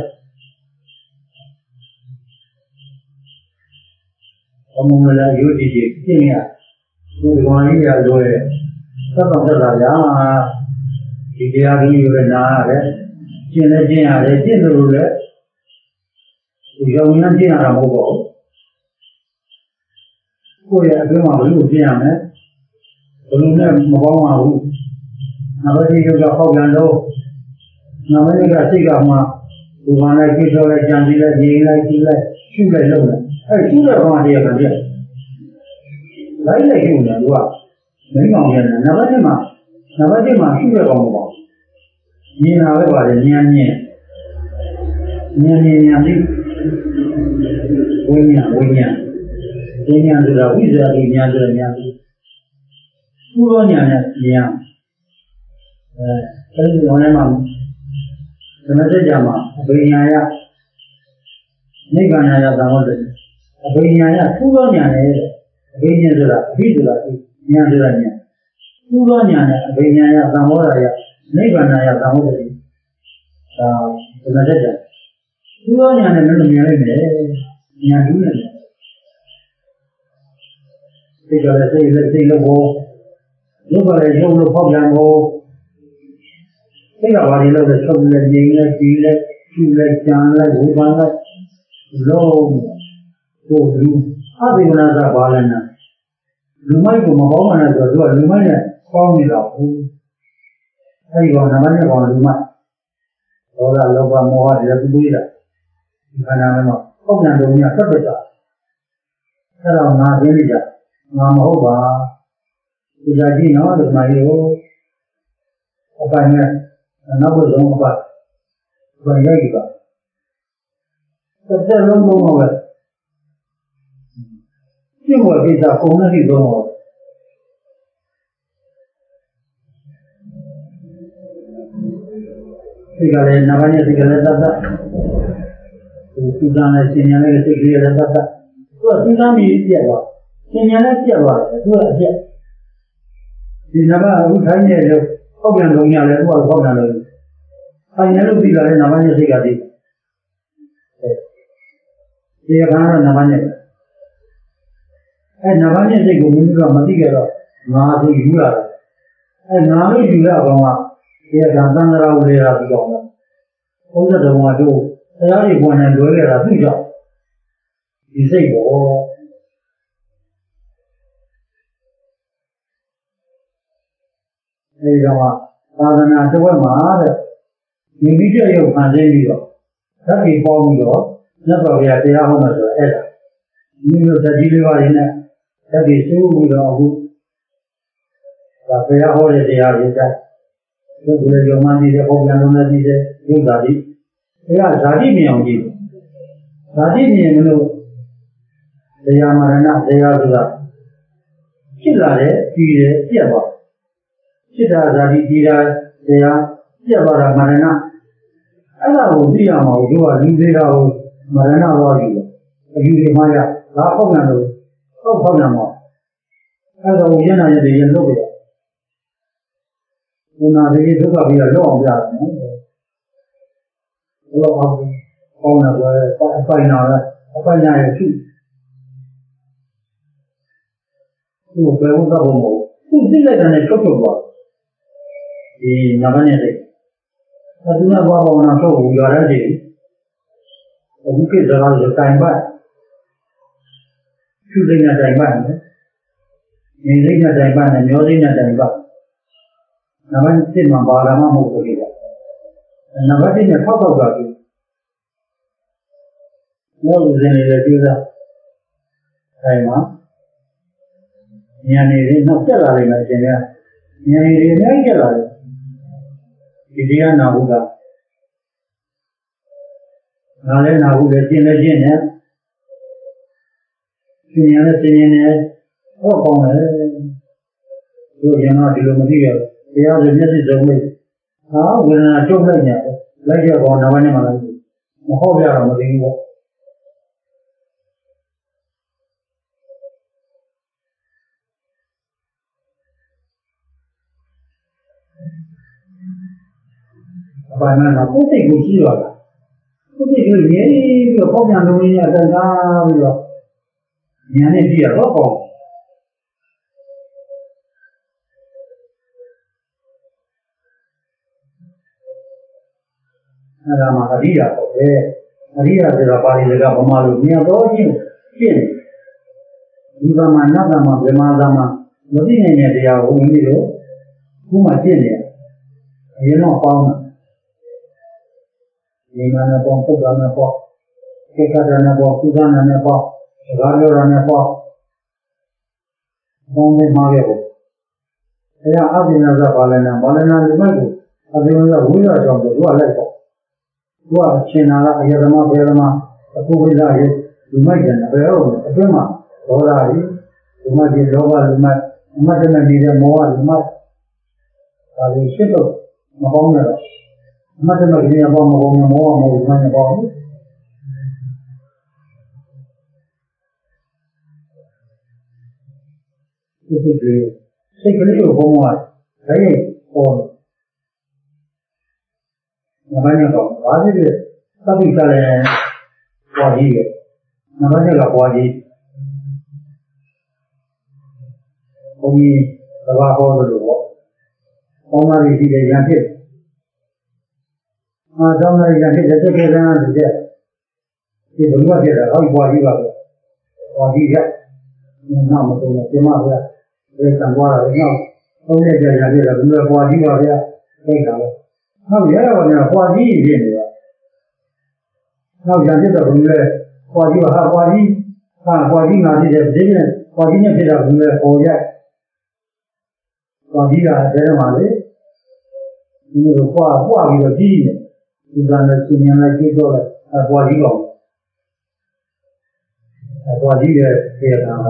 [SPEAKER 2] အမုံလာရိုးကြည့်ကြည့်ပြင်းရဒီဝါရီရလို့ရသတ်တော့သက်လာရဒီတရားကြီးကိုလည်းနားရတယ်ကျင့်လည်းကျင့်ရတယ်ကျင့်လို့လည်းဒီရောင်ရမ်းကျင့်ရတာမဟုတ်ပါဘူးကိုယ့်ရဲ့အတွင်းမှာဘယ်လိုကျင့်ရမလဲဘလူနဲ့မပေါင်းပါဘူးနဘာတိကဟောက်ပြန်တော့နဘာတိကစိတ်ကမှဒီမှာလိုက်ကြည့်တော့လိုက်ကြံပြီးလိုက်ရေးလိုက်ကြည့်လိုက်ရှုလိုက်လုပ်တယ်အဲရှုတဲ့ကောင်တရားကပြည့်လိုက်လိုက်ရှုနေသူကမင်းကောင်ရတယ်နဘာတိမှာနဘာတိမှာရှုတဲ့ကောင်မပေါ့မြင်တာပဲပါတယ်ဉာဏ်မြင်ဉာဏ်မြင်ဉာဏ်ပြီးဝိညာဉ်ဝိညာဉ်ဝိညာဉ်ဆိုတာဝိဇ္ဇာတိဉာဏ်ဆိုတာဉာဏ်ပြီးသူ့သောဉာဏ်နဲ့ဉာဏ်အဲအဲဒီဝင်မှာဓမ္မစကြာမှာအဘိညာယနိဗ္ဗာန်ယသံဝတ္တအဘိညာယသူ့သောဉာဏ်နဲ့အဘိညာဆိုတာအဘိဆိုတာဉာဏ်ဆိုတာဉာဏ်သူ့သောဉာဏ်နဲ့အဘိညာယသံဝရယနိဗ္ဗာန်ယသံဝတ္တဒါဓမ္မစကြာသူ့သောဉာဏ်နဲ့လည်းမြင်လိုက်မယ်ဉာဏ်တူးနေတယ်စိတ်ကလည်းစိတ်လည်းစိတ်လို့ဘောရုပ်ကလည်းရုပ်လို့ဖောက်ပြန်ဘောစိတ်ကဘာတွေလို့လဲချုပ်လည်းငြိမ်လည်းကြည်လည်းကျူလည်းကြံလည်းဝေဖန်လည်းလုံးကိုလူအဘိဝနာကဘာလဲနာလူမိုက်ကိုမပေါင်းမှလည်းဆိုတော့သူကလူမိုက်နဲ့ပေါင်းနေတာဟုတ်အဲဒီကောင်နမနဲ့ကောင်လူမိုက်ဒေါသလောဘမောဟတွေပူပြီးတာဒီခန္ဓာမှာပေါက်ပြန်လို့ညဆက်ပတ်တာအဲ့တော့ငါသိနေကြငါမဟုတ်ပါဒီကြကြည့်နော်ဒီမှာရေကိုအပိုင်နဲ့နောက်ဘုဆုံးအပိုင်ဘာရိုက်ပါတစ်ချက်လုံးလုံးတော့ပဲပြည့်ဝကိစ္စပုံနဲ့ဒီတော့ဒီကလေးနဘာနဲ့ဒီကလေးတတ်တတ်သူကလည်းရှင်ညာနဲ့စိတ်ကလေးလည်းတတ်တတ်သူကသူကမြည်ပြက်သွားရှင်ညာနဲ့ပြက်သွားတယ်သူကအပြက်ဒီနဘာအခုထိုင်းနေလို့ပေါက်ပြန်လုံးရလဲသူကပေါက်ပြန်လို့ထိုင်နေလို့ပြီးလာတဲ့နဘာနဲ့စိတ်ကတည်းဒီကကတော့နဘာနဲ့အဲနဘာနဲ့စိတ်ကိုမိမိကမသိကြတော့ငါဆိုယူရတာအဲငါလို့ယူရကောင်ကဒီကသံသရာဝေရာပြီးတော့ဘုရားတော်ကတို့တရားတွေပေါ်နေလွဲခဲ့တာသူ့ကြောင့်ဒီစိတ်ပေါ်အဲဒီတော့သာသနာတစ်ဝက်မှာတဲ့ဒီวิจရုပ်ခံသိပြီးတော့ဓာတ်ကြီးပေါ်ပြီးတော့မြတ်စွာဘုရားတရားဟောမှဆိုအဲ့ဒါဒီလိုတတိလေးပါးရင်းနဲ့ဓာတ်ကြီးစိုးပြီးတော့အခုဒါဘုရားဟောတဲ့တရားတွေတဲ့ဘုရားကြောင့်မှဒီတဲ့ဟောပြန်လို့လည်းဒီတဲ့ယုတ်တာဒီဘုရားဇာတိမြင်အောင်ကြည့်ဇာတိမြင်လို့တရားမရဏတရားဆိုတာဖြစ်လာတဲ့ပြီးတယ်ပြတ်သွားဖြစ်တာဇာတိပြီးတာတရားပြတ်သွားတာမရဏအဲ့ဒါကိုသိရမှာကိုသူကလူသေးတာကိုမရဏသွားပြီအယူတွေမှရဒါဖောက်ပြန်လို့ဖောက်ဖောက်ပြန်မှာအဲ့ဒါကိုရနာရတဲ့ရလို့ပဲဘုနာတွေဒုက္ခပြီးတော့လောက်အောင်ပြတယ်နော်ဘယ်လိုအောင်ပေါင်းတယ်အပိုင်နာလဲအပိုင်နာရဲ့သူ့သူ့ဘယ်လိုသဘောမဟုတ်သူ့သိလိုက်တဲ့ချုပ်ချုပ်သွားဒီနမနဲ့တဲ့အတူနာဘောဘောနာတော့ဟိုရတဲ့အခုကိစ္စကလည်းတိုင်ပတ်သူ့စိတ်နဲ့တိုင်ပတ်တယ်ငြိမ်စိတ်နဲ့တိုင်ပတ်တယ်မျောစိတ်နဲ့တိုင်ပတ်နမစစ်မှာဘာလာမှမဟုတ်ဘူးလေနမစစ်နဲ့ထောက်ထောက်တာပြီဘောလူစင်လေးလည်းပြောတာအဲမှာဉာဏ်ရည်နောက်တက်လာလိမ့်မယ်အရှင်ကဉာဏ်ရည်အများကြီးတက်လာတယ်ဒီတရားနာဖို့ကငါလည်းနာဖို့လည်းရှင်းလည်းရှင်းတယ်ရှင်းရလည်းရှင်းရင်လည်းဟောကောင်းတယ်တို့ရင်တော့ဒီလိုမသိရဘူးတရားဆိုမျက်စိစုံလေးဟာဝေဒနာချုပ်လိုက်ညာလိုက်ရကောင်နောက်ပိုင်းမှာလည်းမဟုတ်ပြတော့မသိဘူးပေါ့အပိုင်းမှာကိုယ်စိတ်ကိုကြည့်ရတာကိုယ်စိတ်ကိုငြိမ်ပြီးတော့ပေါက်ပြန်လုံးရင်းနဲ့တန်ခါပြီးတော့ဉာဏ်နဲ့ကြည့်ရတော့ပေါ့အဲ့ဒါမှအရိယာပေါ့ပဲအရိယာဆိုတာပါဠိစကားဗမာလိုမြတ်တော်ချင်းရှင်းဒီကမှာနတ်ကမှာဗမာကမှာမသိနိုင်တဲ့တရားကိုမိမိတို့ခုမှရှင်းနေတယ်အရင်တော့ပေါင်းတာဒီမှာနဲ့ပေါင်းပုဒ်တာနဲ့ပေါင်းခေတ္တနဲ့ပေါင်းကုသနာနဲ့ပေါင်းစကားပြောတာနဲ့ပေါင်းပေါင်းနေမှာပဲအဲဒါအပြင်ကဘာလဲနာဘာလဲနာဒီမဲ့ကိုအပြင်ကဝိရကြောင့်သူကလိုက်ပေါ့သူကအရှင်နာကအယသမဘေသမအခုဝိဇ္ဇာရဲ့ဒီမဲ့ကျန်တယ်ဘယ်တော့အတွင်းမှာဒေါသကြီးဒီမဲ့ဒီလောဘဒီမဲ့အမတ်တမဲ့နေတဲ့မောဟဒီမဲ့ဒါလေးရှိတော့မပေါင်းရတော့အမတ်တမဲ့ကြီးအပေါင်းမပေါင်းမောဟမောဒီမဲ့မပေါင်းဘူးဒီစိတ်ကလေးစိတ်ကလေးကိုဘုံမှာဒါရင်ပေါ်မဘာနဲ့တော့ဘာဖြစ်လဲသတိချလဲပွားကြီးရဲ့မဘာနဲ့ကပွားကြီးဘုံကြီးသဘာဟောလို့ပေါ့ပေါင်းသားကြီးရှိတဲ့ရံဖြစ်အာတောင်းသားကြီးရံဖြစ်တဲ့တကယ်တမ်းဒီတဲ့ဒီဘုရားဖြစ်တာဟောပွားကြီးပါပဲပွားကြီးရဲ့နောက်မဆုံးတော့ကျမဗျာဒီတန်သွားတာနောက်သုံးရက်ကြာကြာပြည့်တော့ဘယ်လိုပွားကြီးပါဗျာသိတာလဲနောက်ရရပါများပွားကြီးဖြစ်နေတာနောက်ကြာပြည့်တော့ဘယ်လိုလဲပွားကြီးပါဟာပွားကြီးဟာပွားကြီးငါဖြစ်တဲ့ဒီနဲ့ပွားကြီးနဲ့ဖြစ်တာဘယ်လိုလဲပေါ်ရပွားကြီးကအဲဒါမှလေဒီလိုပွားပွားပြီးတော့ကြီးနေဒီကနေ့ရှင်ရလိုက်ကြည့်တော့အဲပွားကြီးပေါ့အဲပွားကြီးရဲ့ခေတ္တမှာ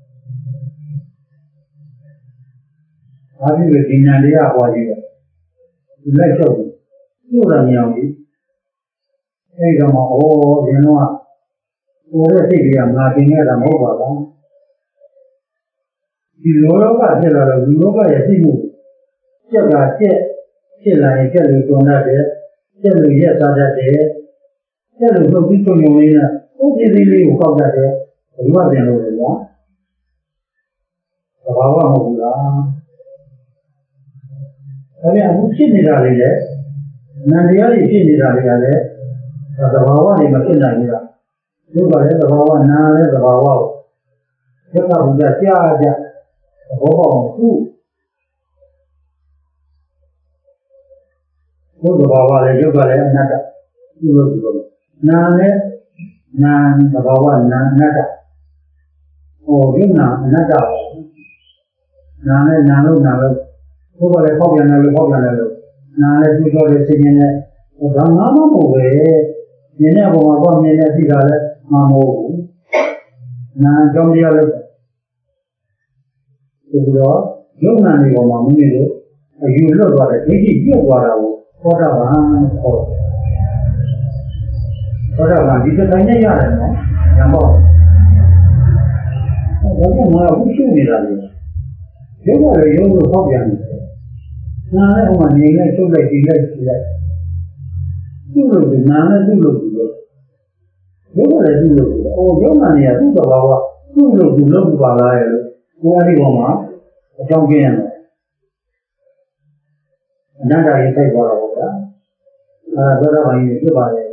[SPEAKER 2] ဘာဖြစ်လို့ဒီညာလေးကပွားကြီးလဲဒီလက်ချုပ်ပြုတ်ရမြောင်ကြီးအဲ့ဒါမှဩရင်တော့ဟိုတဲ့စိတ်ကငါတင်နေတာမဟုတ်ပါဘူးဒီလောကဖြစ်လာတော့ဒီလောကရဲ့သိမှုကြက်ကကြက်ဖြစ်လာရင်ကြက်လို့တွန်တတ်တယ်ကြက်လို့ရက်စားတတ်တယ်ကြက်လို့နှုတ်ပြီးချုံညုံလေးနဲ့ဥပ္ပဒေလေးကိုကောက်တတ်တယ်ဘယ်လိုပြန်လို့လဲကွာသဘာဝမဟုတ်ဘူးလားဒါပြန်အခုဖြစ်နေတာလေးလေနန္တရားကြီးဖြစ်နေတာလေးကလည်းသဘာဝတွေမဖြစ်နိုင်ဘူးလားဒီကလည်းသဘာဝနာလည်းသဘာဝကိုသက္ကဘုရားကြားကြသဘောပေါက်အောင်သူ့ဘုသဘာဝလည်းယုတ်ကလည်းအနတ္တသူ့လိုသူလိုနာလည်းနာသဘာဝနာအနတ္တဟောယုတ်နာအနတ္တနာလည်းနာလို့နာလို့ဘုရားလည်းပေါက်ပြန်တယ်လို့ပေါက်ပြန်တယ်လို့နာလည်းသူ့တော်လည်းသိနေတယ်ဘာမှမဟုတ်ပဲမြင်တဲ့ဘုံမှာပေါ့မြင်တဲ့သိတာလည်းမမဟုတ်ဘူးနာကြောင့်တရားလို့ဒီတော့ယုံနာနေပေါ်မှာမိမိတို့အယူလွတ်သွားတဲ့ဒိဋ္ဌိပြုတ်သွားတာကိုသောတာပန်ခေါ်သောတာပန်ဒီတိုင်းနဲ့ရတယ်နော်ညမောဘာလို့မဟုတ်ဘူးရှိနေတာလဲရုပ်ကလည်းရုပ်လို့ပေါက်ပြန်တယ်နာလည်းဟိုမှာနေနဲ့ထုတ်လိုက်ဒီလိုက်ဒီလိုက်သူ့လိုနာလည်းသူ့လိုသူ့လိုရုပ်ကလည်းသူ့လိုအိုးရုပ်နာနေရသူ့သဘာဝသူ့လိုသူ့လိုပါလားရဲ့လို့ကိုယ်အဒီပေါ်မှာအကြောင်းကျင်းရတယ်အနန္တရေစိတ်ပေါ်တော့ဗျာအဲဒါသောတာပန်ကြီးဖြစ်ပါလေ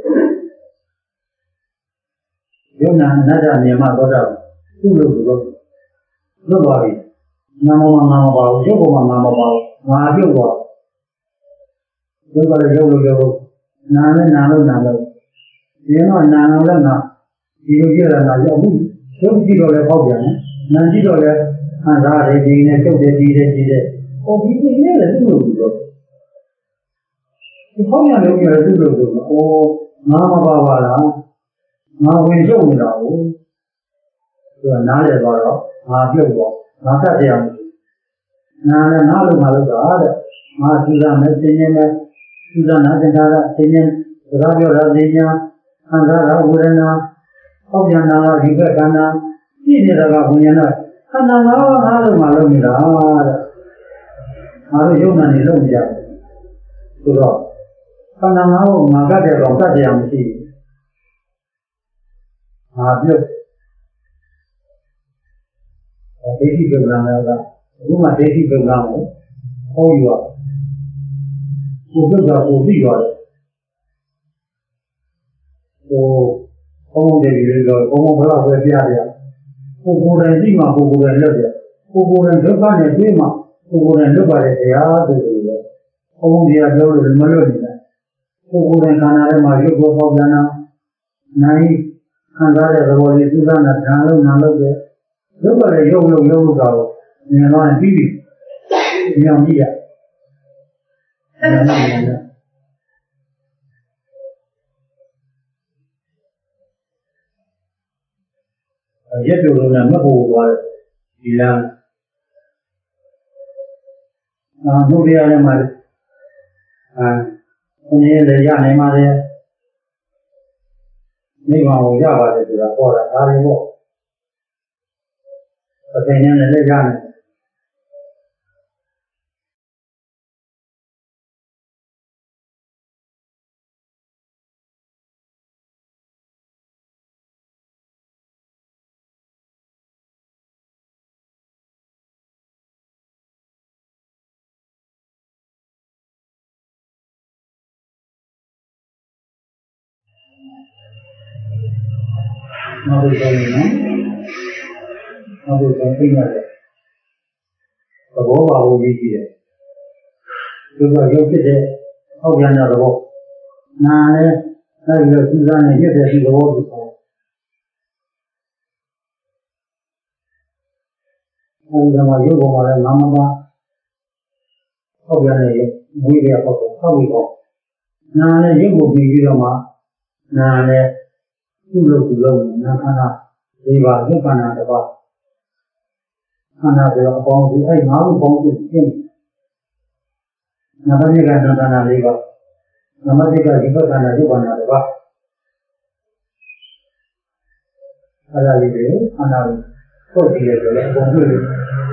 [SPEAKER 2] ယုံနာအနတ္တမြင်မှသောတာသူ့လိုသူ့လိုလွတ်သွားပြီနာမမငါမပါဘူးရုပ်ပေါ်မှာငါမပါဘူးငါပြုတ်သွားရုပ်ကလည်းရုပ်လို့ရုပ်လို့နာလည်းနာလို့နာလို့ဒီတော့နာအောင်လည်းငါဒီလိုကြည့်ရတာရောက်ဘူးရုပ်ကြည့်တော့လည်းပေါက်ပြန်တယ်နာကြည့်တော့လည်းခံစားရတယ်ဒီနဲ့ချုပ်တယ်ဒီတယ်ဒီတယ်ဟောဒီနေ့လည်းသူ့လိုသူ့လိုဒီပေါက်ပြန်လို့ကြည့်ရသူ့လိုသူ့လိုအော်ငါမပါပါလားငါဝင်ချုပ်နေတာကိုသူကနားလေသွားတော့ငါပြုတ်သွားငါတတ်တယ်အောင်နာလည်းနားလို့ငါလို့တာတဲ့ငါသူစားမယ်သင်ရင်မယ်သူစားနာသင်္ခါရသင်ရင်စကားပြောတာသိညာခံစားတာဝေဒနာပေါက်ပြန်တာဒီဘက်ခန္ဓာပြည့်နေတာကဝိညာဏခန္ဓာငါးပါးငါးလုံးငါလုံးနေတာတဲ့ငါတို့ယုံနာနေလို့မရဘူးဆိုတော့ခန္ဓာငါးပါးငါကတဲ့ကောင်တတ်တရားမရှိဘူးငါပြုတ်ဒိဋ္ဌိပြုတ်လာတာကအခုမှဒိဋ္ဌိပြုတ်လာတယ်ဟောယူရကိုပြုတ်တာကိုသိရတယ်ဟိုဘုံတယ်ဒီလိုဘုံဘုံဘလောက်ပဲပြရတယ်ကိုကိုယ်တိုင်သိမှကိုကိုယ်တိုင်လွတ်တယ်ကိုကိုယ်နဲ့ဒုက္ခနဲ့တွေ့မှကိုကိုယ်နဲ့လွတ်ပါတဲ့တရားဆိုလို့ပဲဘုံတရားပြောလို့မလွတ်နေတာကိုကိုယ်နဲ့ခန္ဓာထဲမှာရုပ်ကိုပေါက်ပြန်တာနိုင်ခံစားတဲ့သဘောလေးသုသနာဓာတ်လုံးနာလို့ပဲလွတ်ပါတဲ့ရုပ်လုံးရုပ်လို့တော့မြင်တော့ပြီးပြီမြင်အောင်ကြည့်ရရက်ပြုလို့လည်းမဟုတ်သွားတယ်ဒီလားအာဘုရားလည်းမှာအာဘုရားလည်းရနိုင်ပါလေနိဗ္ဗာန်ကိုရပါတယ်ဆိုတာဟောတာဒါတွေပေါ့ပဋိညာဉ်နဲ့လည်းရနိုင်နောက်ပြီးတော့နော်နောက်ပြီးတော့သိရတယ်သဘောပါဖို့ကြီးကြီးတယ်သူကရုပ်ဖြစ်တဲ့ဟောက်ပြန်တဲ့သဘောနာလည်းအဲဒီလိုစူးစမ်းနေရတဲ့ဒီသဘောကိုအဲဒီမှာရုပ်ပေါ်မှာလည်းနာမပါဟောက်ပြန်နေမွေးရပေါ့ဟောက်ပြီးတော့နာလည်းရုပ်ကိုပြီးပြီးတော့မှနာလည်းသူ့လိုသူ့လိုနာခန္ဓာဒီပါရုပ်ခန္ဓာတစ်ပါးခန္ဓာဆိုတော့အပေါင်းစုအဲ့ငါးခုပေါင်းစုရှင်းနမတိကသံဃာလေးပါနမတိကဒီပက္ခဏာရုပ်ခန္ဓာတစ်ပါးအဲ့ဒါလေးတွေခန္ဓာကိုထုတ်ကြည့်ရဆိုတော့အပေါင်းစုလေး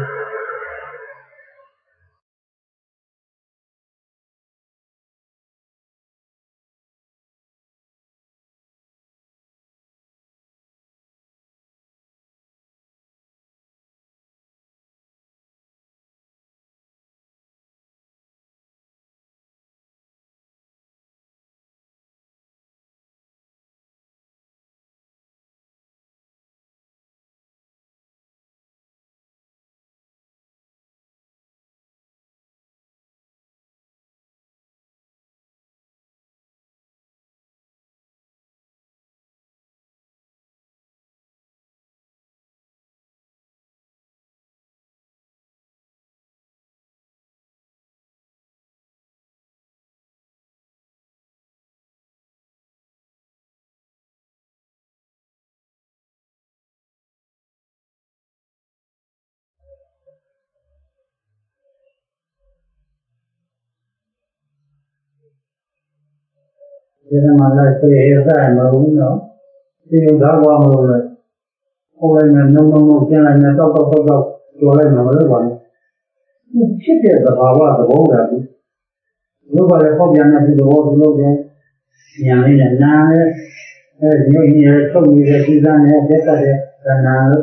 [SPEAKER 2] ဒီမှာလည်းပြေရစားမလို့နော်ဒီလိုသာကွာမလို့လေဟိုလည်းနုံနုံနုံကျန်လိုက်နေတော့တော့တော့ကျော်လိုက်မှာမလို့ပါဘူးဖြစ်တဲ့သဘာဝသဘောကဒီလိုပါလေပေါ့ပြန်တဲ့ဒီသဘောဒီလိုပြန်ညာလေးနဲ့နာနဲ့အဲဒီလိုကြီးရထုတ်နေတဲ့ဒီစားနဲ့တက်တက်တဲ့ကနာလို့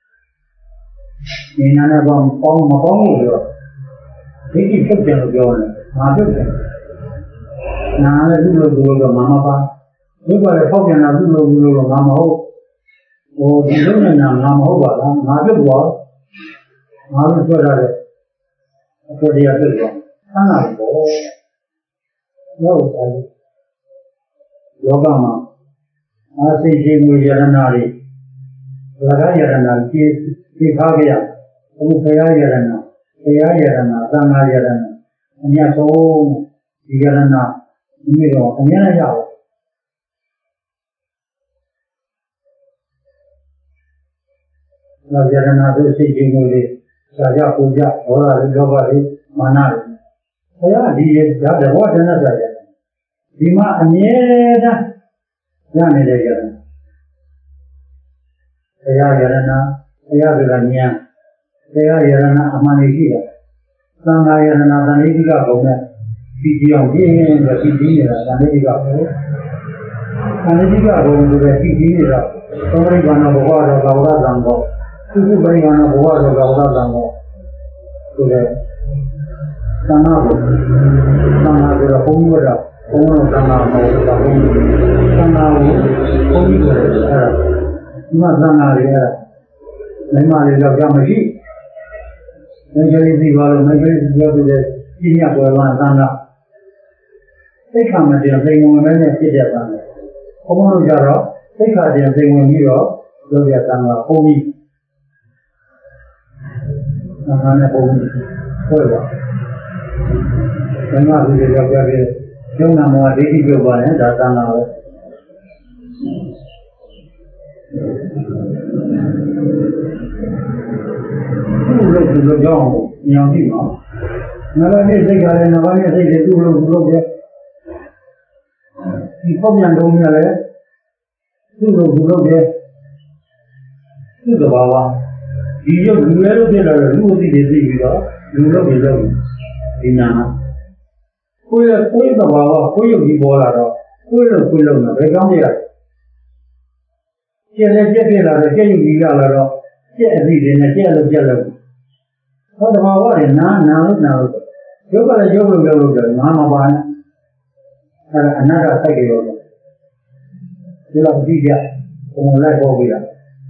[SPEAKER 2] ဒီနာနဲ့ပေါင်းပေါင်းမပေါင်းလို့ပြောဒီကိဖြစ်တယ်လို့ပြောတယ်ငါဖြစ်တယ်နာလည်းသူ့လိုသူ့လိုတော့မမပါဒီကလည်းဖောက်ပြန်တာသူ့လိုသူ့လိုတော့ငါမဟုတ်ဟိုဒီလိုနဲ့နာငါမဟုတ်ပါလားငါပြတ်သွားငါတို့ဆွဲထားတဲ့အပေါ်တရားပြတ်သွားဆန်းလာပေါ့ဟုတ်တယ်လောကမှာအာစိတ်ရှိမှုယရနာတွေလက္ခယရနာကြီးသိခါကြရအခုဘုရားယရနာဘုရားယရနာသံဃာယရနာအမြတ်ဆုံးဒီယရနာဒီတော့အများကြီးရအောင်။ဒါကြရနာဆိုစိတ်ကြီးမျိုးလေးစာကြပူကြဒေါသတွေလောဘတွေမာနတွေဘုရားဒီရတဲ့ဘောတနဲ့ဆိုရတယ်ဒီမှာအမြဲတမ်းရနေတဲ့ရနာဘုရားရနာဘုရားဆိုတာဉာဏ်ဘုရားရနာအမှန်ရှိတာသံဃာရနာသံဃိကဘုံနဲ့ဒီကြောင်ပြင်းနေတာဒီကြီးနေတာသံဃိကဘုံသံဃိကဘုံဆိုတဲ့ဒီကြီးနေတာသောရိဘာနာဘဝတော်ကာဝရသံဃောသုစုပရိဘာနာဘဝတော်ကာဝရသံဃောဆိုတဲ့သံဃာဘုံသံဃာဆိုတော့ဘုံဝရဘုံတော်သံဃာမဟုတ်ဘူးဘုံသံဃာကိုဘုံကြီးတယ်အဲ့ဒါဒီမှာသံဃာတွေအဲ့ဒါမိမတွေတော့ကြမရှိ Majority the value, majority the senior one, they come at the same moment as it is done. Common Jaro, they cut the same when you are, so they are done a holy. Nana holy. When I was a young man, they did go on and that's another. Look to the young, young people. Never did they got in a way they do look at. He probably don't know that. To look at to the Baba. You never get a little bit of you look below. Inana. Who is the Baba? Who you people are? Who is the Pulona? They come here. She let get it out of getting the other. She has eaten a jello jello. What about what? Now, now, now. You got a yellow yellow, Mama Ban. Another cycle. You have Didia, from life over here.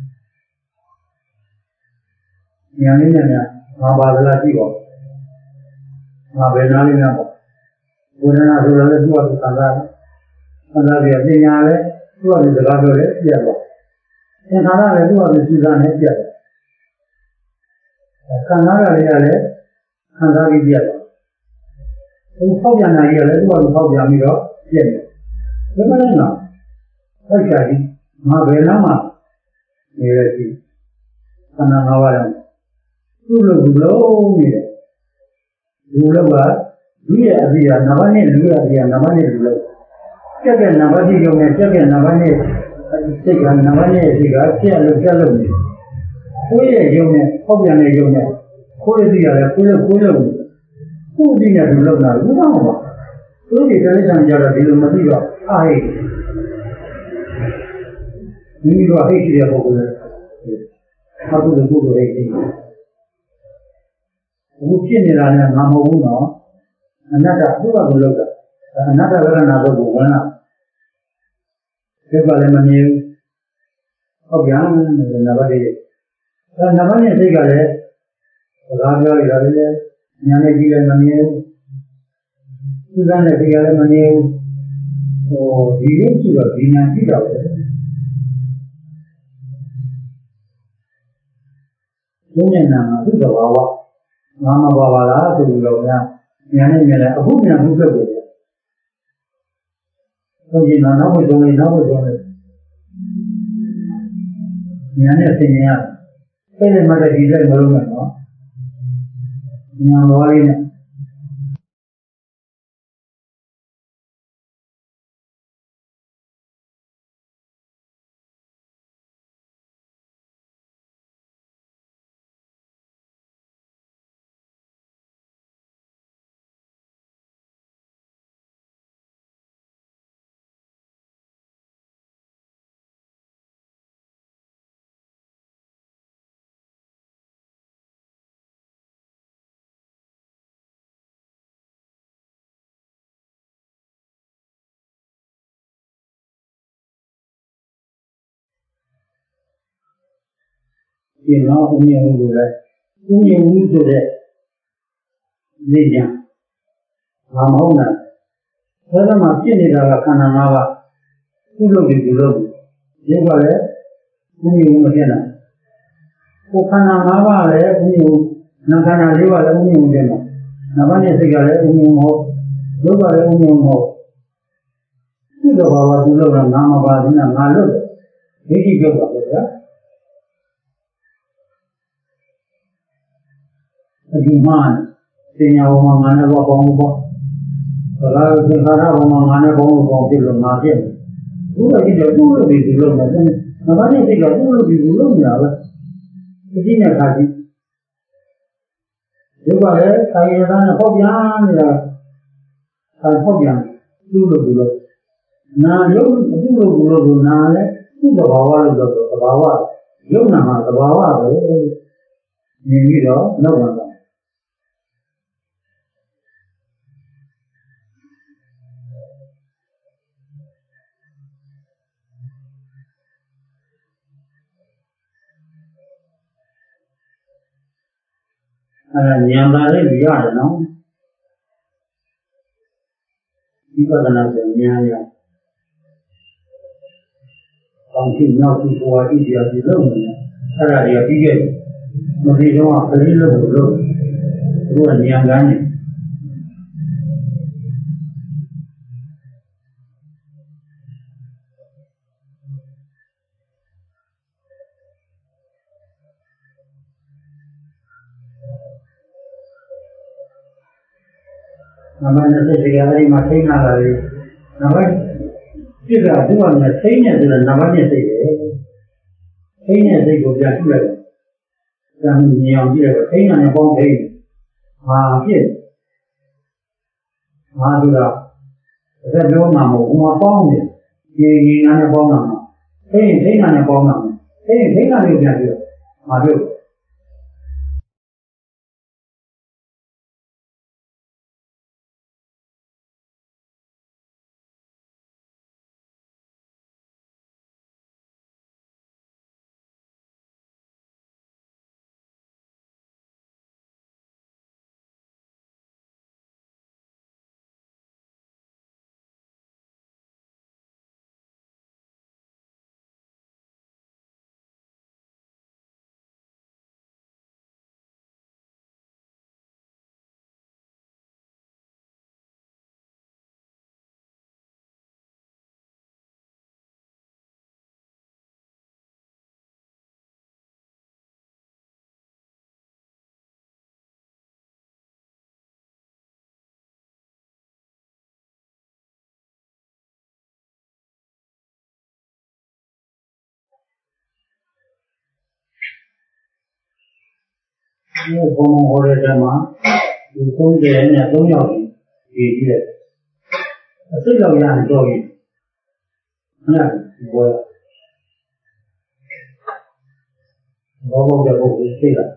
[SPEAKER 2] Yanina, Mabala Tigo. Mabenalina. When I was a little Sandra, and I was a Yale, who was the Gado, yellow. And another two of the Susan yellow. Canada Yale, Canada yellow. Who probably an idea, who was probably a mirror, yellow. Remember now. Okay, Mabenama, Mirati, Kananawaran. Who look below me? Lula, Luya, the Navani, Luya, the Navani, Lula. Check a Navani, you may check a Navani, take a Navani, cigar, look at me. Who is a unit, Hobian a unit? Who is the other? Who is who did you love now? You know. Who is the reason you are dealing with you? I. You are hating your popular. How do the good hating? Who came in a Mamma Uno? Another who are the local. Another another one. People in you. Of young, never did. Never did they got it. Rabia, Yanagila Manu, Susan Gala Manu, or the use of Dina Tito. Sunana, to the Wawa, Mama Bavala, to Loya, Yanamela, a woman who looked at it. So you know, now it's only now it's only Yana Sinia. Say the mother did a moment, no? Now, you know, who you do that. Who you do that? Vision. I'm home now. Whether my chin is a cananava, who look at you look. You got it? Who you again? Who cananava, who you, Nakana Liva, who you demo. Navani cigarette, who you hope. You got it, who you hope. You know about the look of Namava in a malu. Did you go up there? Man, seeing our man of a bomb. The last thing I have a man of a bomb of the market. Who are you to be below them? Nobody think I will be below me. The dinner party. You got it, I ran a Hobian. I Hobian, two below. Now you do below Nale, to the Bawa of the Bawa. You know the Bawa. Maybe no one. အဲဉာဏ်သာလေးလူရတယ်နော်ဝိပဿနာဆိုဉာဏ်ရအောင်ကြည့်နောက်ကြည့်ပေါ်ကြည့်ကြည့်လို့နေအဲ့ဒါတွေကပြီးခဲ့မဒီတော့ကလေးလို့လို့သူကဉာဏ်ကန်းနေနမနစိတ်တရားအဲ့ဒီမှာသိနာလာလေနမပြစ်ကသူ့မှာသိနေဆိုတော့နမနဲ့စိတ်ပဲသိနေစိတ်ကိုပြကြည့်လိုက်တန်မြင်အောင်ကြည့်လိုက်သိနာနဲ့ပေါင်းသိဟာပြစ်ဟာဒီကအဲ့ဒါပြောမှာမဟုတ်ဘူးမပေါင်းနေဒီဒီနာနဲ့ပေါင်းတာမှာသိရင်သိနာနဲ့ပေါင်းတာမှာသိရင်သိနာလေးပြန်ပြီးတော့ဟာပြောဒီဘုံဟောတဲ့ဓမ္မဒီသုံးတယ်နဲ့သုံးယောက်ကြီးဒီကြည့်လိုက်အစိတ်လောက်ရရင်တော့ပြီဟုတ်လားဒီဘောဘောဘောတဲ့ဘုရားသိလား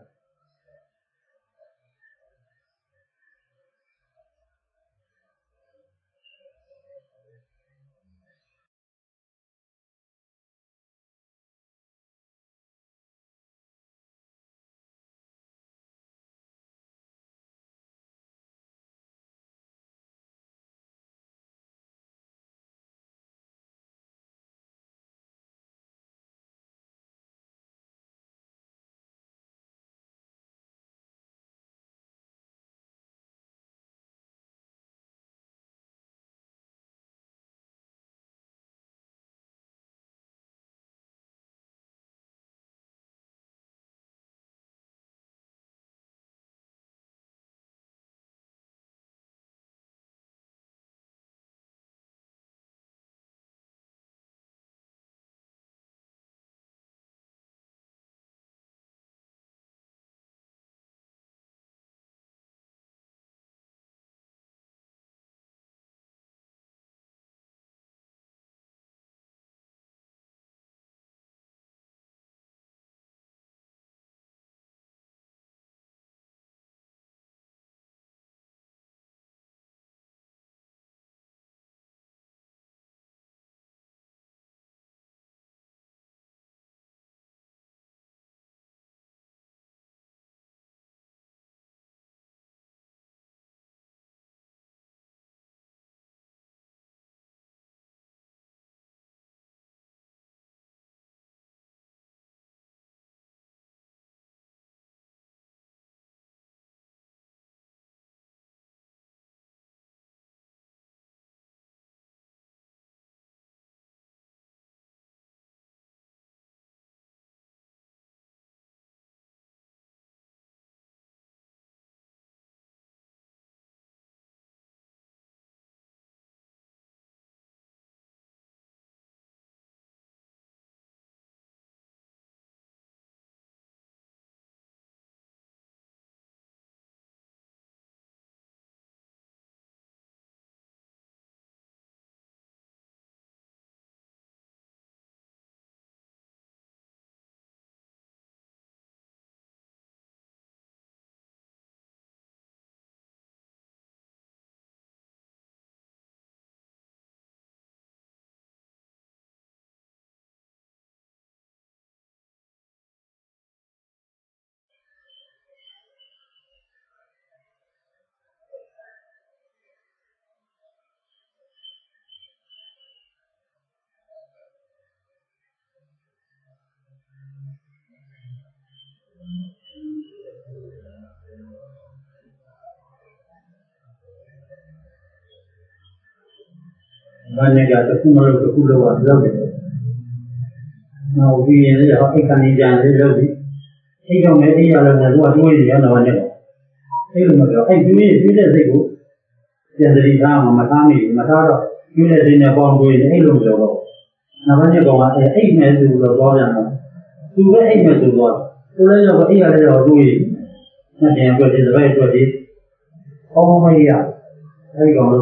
[SPEAKER 2] ဘာနဲ့ကြတစ်ခုမလို့တစ်ခုလို့ကလောက်တယ်နောက်ပြီးရင်လည်းဟောအိတ်ကနေကြံလေးလောက်ပြီးအိတ်တော့မဲအိတ်ရလို့လည်းသူကတွေးရတော့နဲ့အဲ့လိုမပြောအဲ့တွေးတွေးတဲ့စိတ်ကိုပြန်တတိထားမှမထားမိမထားတော့တွေးတဲ့စိတ်နဲ့ပေါင်းတွေးနေအဲ့လိုပြောတော့နောက်ပိုင်းကောင်ကအဲ့အိတ်မဲ့သူတော့ပြောပြန်တော့သူပဲအိတ်မဲ့သူတော့သူလည်းတော့အိတ်ရလည်းတော့တွေးနေတယ်အတွက်ဒီစပိုက်အတွက်ဒီအောင်းမရအဲ့ဒီကောင်လို့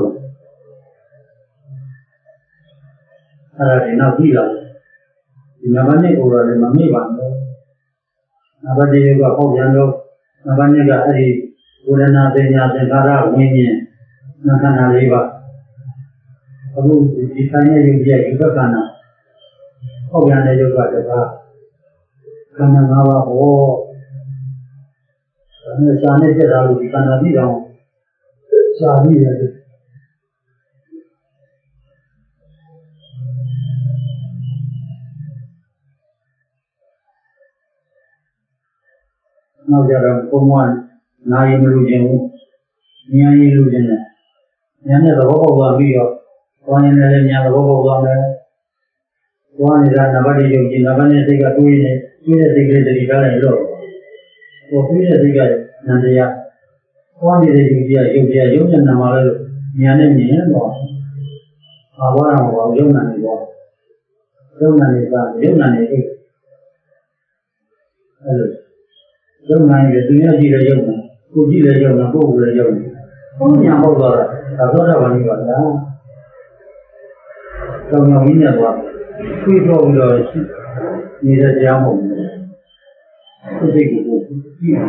[SPEAKER 2] အဲ့ဒါဒီနောက်ကြည့်လာဒီနံပါတ်နှစ်ကိုတော့လည်းမမေ့ပါဘူးနံပါတ်တစ်ကဟောပြန်တော့နံပါတ်နှစ်ကအဲ့ဒီဝေဒနာပညာသင်္ခါရဝိညာဉ်နာခန္ဓာလေးပါအခုဒီဆိုင်ရဲ့ယုတ်ရဲ့ဒီဘက်ကနာဟောပြန်တဲ့ယုတ်ကတကားခန္ဓာ၅ပါးဟောအဲစာနဲ့ပြတာလို့ဒီခန္ဓာပြီးတော့စာပြီးရတယ်နောက်ကြတော့ဘုံမနာရီမလို့ခြင်းဘူးဉာဏ်ရည်လို့ခြင်းနဲ့ဉာဏ်နဲ့သဘောပေါက်သွားပြီးတော့ဘောင်းရင်လည်းဉာဏ်သဘောပေါက်သွားမယ်။ဘောင်းနေတာနံပါတ်တစ်ယုံကြည်နံပါတ်နှစ်စိတ်ကတွေးနေတွေးတဲ့စိတ်ကလေးတတိထားလိုက်တော့ဟိုတွေးတဲ့စိတ်ကနန္တရားဘောင်းနေတဲ့ယုံကြည်ယုံကြည်ယုံနဲ့နာမလဲလို့ဉာဏ်နဲ့မြင်တော့ဘာဘောင်းတော့ယုံနာနေတော့ယုံနာနေတာယုံနာနေအိတ်အဲလိုယုံနာရဲ့သူများကြည့်တဲ့ယုံနာကိုကြည့်တဲ့ယုံနာကိုယ်ကိုယ်လည်းယုံနာဘုညာပေါက်သွားတာဒါသောတာပန်ကြီးပါလားကြောင်ကြောင်ကြီးနဲ့သွားခွေးတော့ပြီးတော့နေတဲ့တရားမဟုတ်ဘူးစိတ်ကိုကြည့်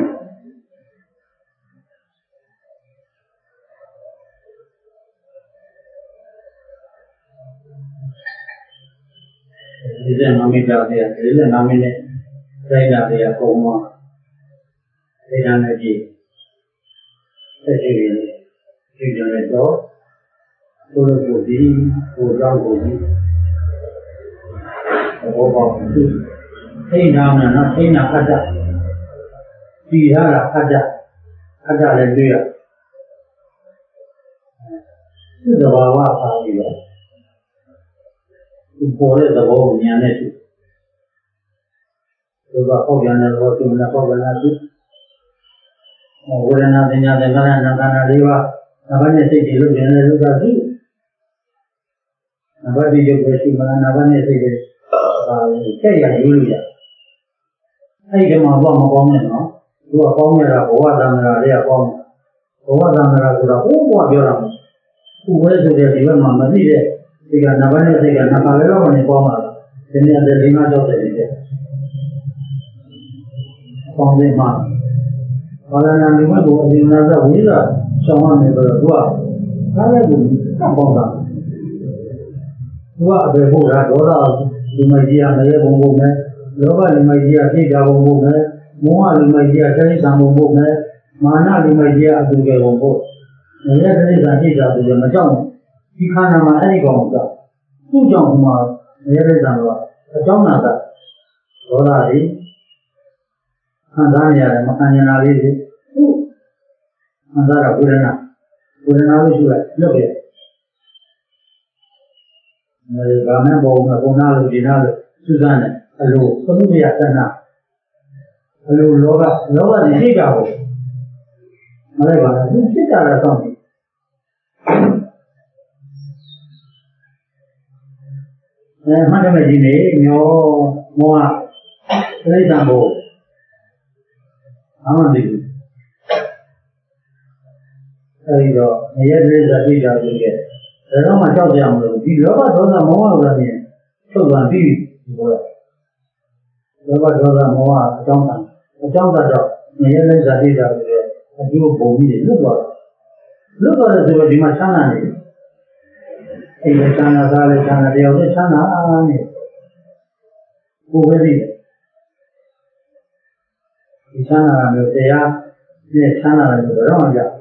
[SPEAKER 2] ဒီတဲ့နာမည်ကြောက်တဲ့ဒီတဲ့နာမည်နဲ့တိုင်းတာတွေအကုန်လုံးဒီနာနဲ့ကြည့်ဆက်ကြည့်ရင်ဒီကြတဲ့တော့ကိုယ်ကိုဒီကိုကြောင့်ကိုဒီဘောပေါင်းထိန်းထားမှနော်ထိန်းတာအတ္တကြည်ထားတာအတ္တအတ္တလည်းတွေ့ရဒီသဘာဝပါပြီးတော့ဒီပေါ်တဲ့သဘောကိုဉာဏ်နဲ့သိဒီကဟောပြန်တဲ့ဘောသူနဲ့ဟောပြန်တာသိဝေဒနာပညာသင်္ခါရနာခန္ဓာလေးပါးနံပါတ်နဲ့စိတ်တွေလို့ပြန်တဲ့လူကသိနံပါတ်ဒီရုပ်ပဲရှိမှနံပါတ်နဲ့စိတ်တွေအာစိတ်ရယူလို့ရအဲ့ဒီမှာဘာမကောင်းနဲ့နော်သူကကောင်းနေတာဘဝသံဃာလေးကကောင်းဘဝသံဃာဆိုတာဟိုးဘဝပြောတာခုပဲဆိုတဲ့ဒီဘက်မှာမသိတဲ့ဒီကနံပါတ်နဲ့စိတ်ကနံပါတ်လေးတော့မနေကောင်းပါဘူးဒီနေ့တဲ့ဒီမှာတော့တယ်ဒီတဲ့ကောင်းတယ်မှာဘာလနာမျိုးကိုအရင်ကဝိဇ္ဇာဆောင်ရမယ်ဆိုတော့သူကအားလည်းကိုတောက်ပေါတာသူကအပေဖို့တာဒေါသလူမိုက်ကြီးကမရဲဘုံဘုံနဲ့လောဘလူမိုက်ကြီးကသိတာဘုံဘုံနဲ့မောဟလူမိုက်ကြီးကစိတ်ဆံဘုံဘုံနဲ့မာနလူမိုက်ကြီးကအတူကဲဘုံဘုံမရဲစိတ်ဆံသိတာဆိုရင်မကြောက်ဘူးဒီခန္ဓာမှာအဲ့ဒီကောင်ကသူ့ကြောင့်ဟိုမှာမရဲစိတ်ဆံတော့အကြောင်းနာတာဒေါသတွေခံစားနေရတယ်မခံရတာလေးတွေခံစားရဝေဒနာဝေဒနာလို့ရှိရလွတ်ပြအဲဒီဗာမန်ဘောမှာဘုံနာလို့ဒီနာလို့စူးစမ်းတယ်အလိုသမုဒယတဏအလိုလောဘလောဘနဲ့ရှိတာကိုမလိုက်ပါဘူးသူဖြစ်တာလည်းတော့အဲမှတ်တယ်မကြီးနေမျောမောဟသိက္ခာဘုအမှန်တည်းအဲဒီတော့မရတဲ့ဇာတိတာဆိုတဲ့ဒါတော့မှကြောက်ကြအောင်လို့ဒီလောဘဒေါသမောဟဆိုတာနဲ့ထုတ်သွားပြီးဒီလိုလောဘဒေါသမောဟအကြောင်းအကြောင်းတော့မရတဲ့ဇာတိတာဆိုတဲ့အကျိုးပုံပြီးလွတ်သွားတယ်လွတ်သွားတယ်ဆိုတော့ဒီမှာချမ်းသာနေအိမ်ချမ်းသာသားလည်းချမ်းသာတယောက်နဲ့ချမ်းသာနေကိုယ်ပဲသိတယ်ဒီချမ်းသာမျိုးတရားနဲ့ချမ်းသာတယ်ဆိုတော့မှကြောက်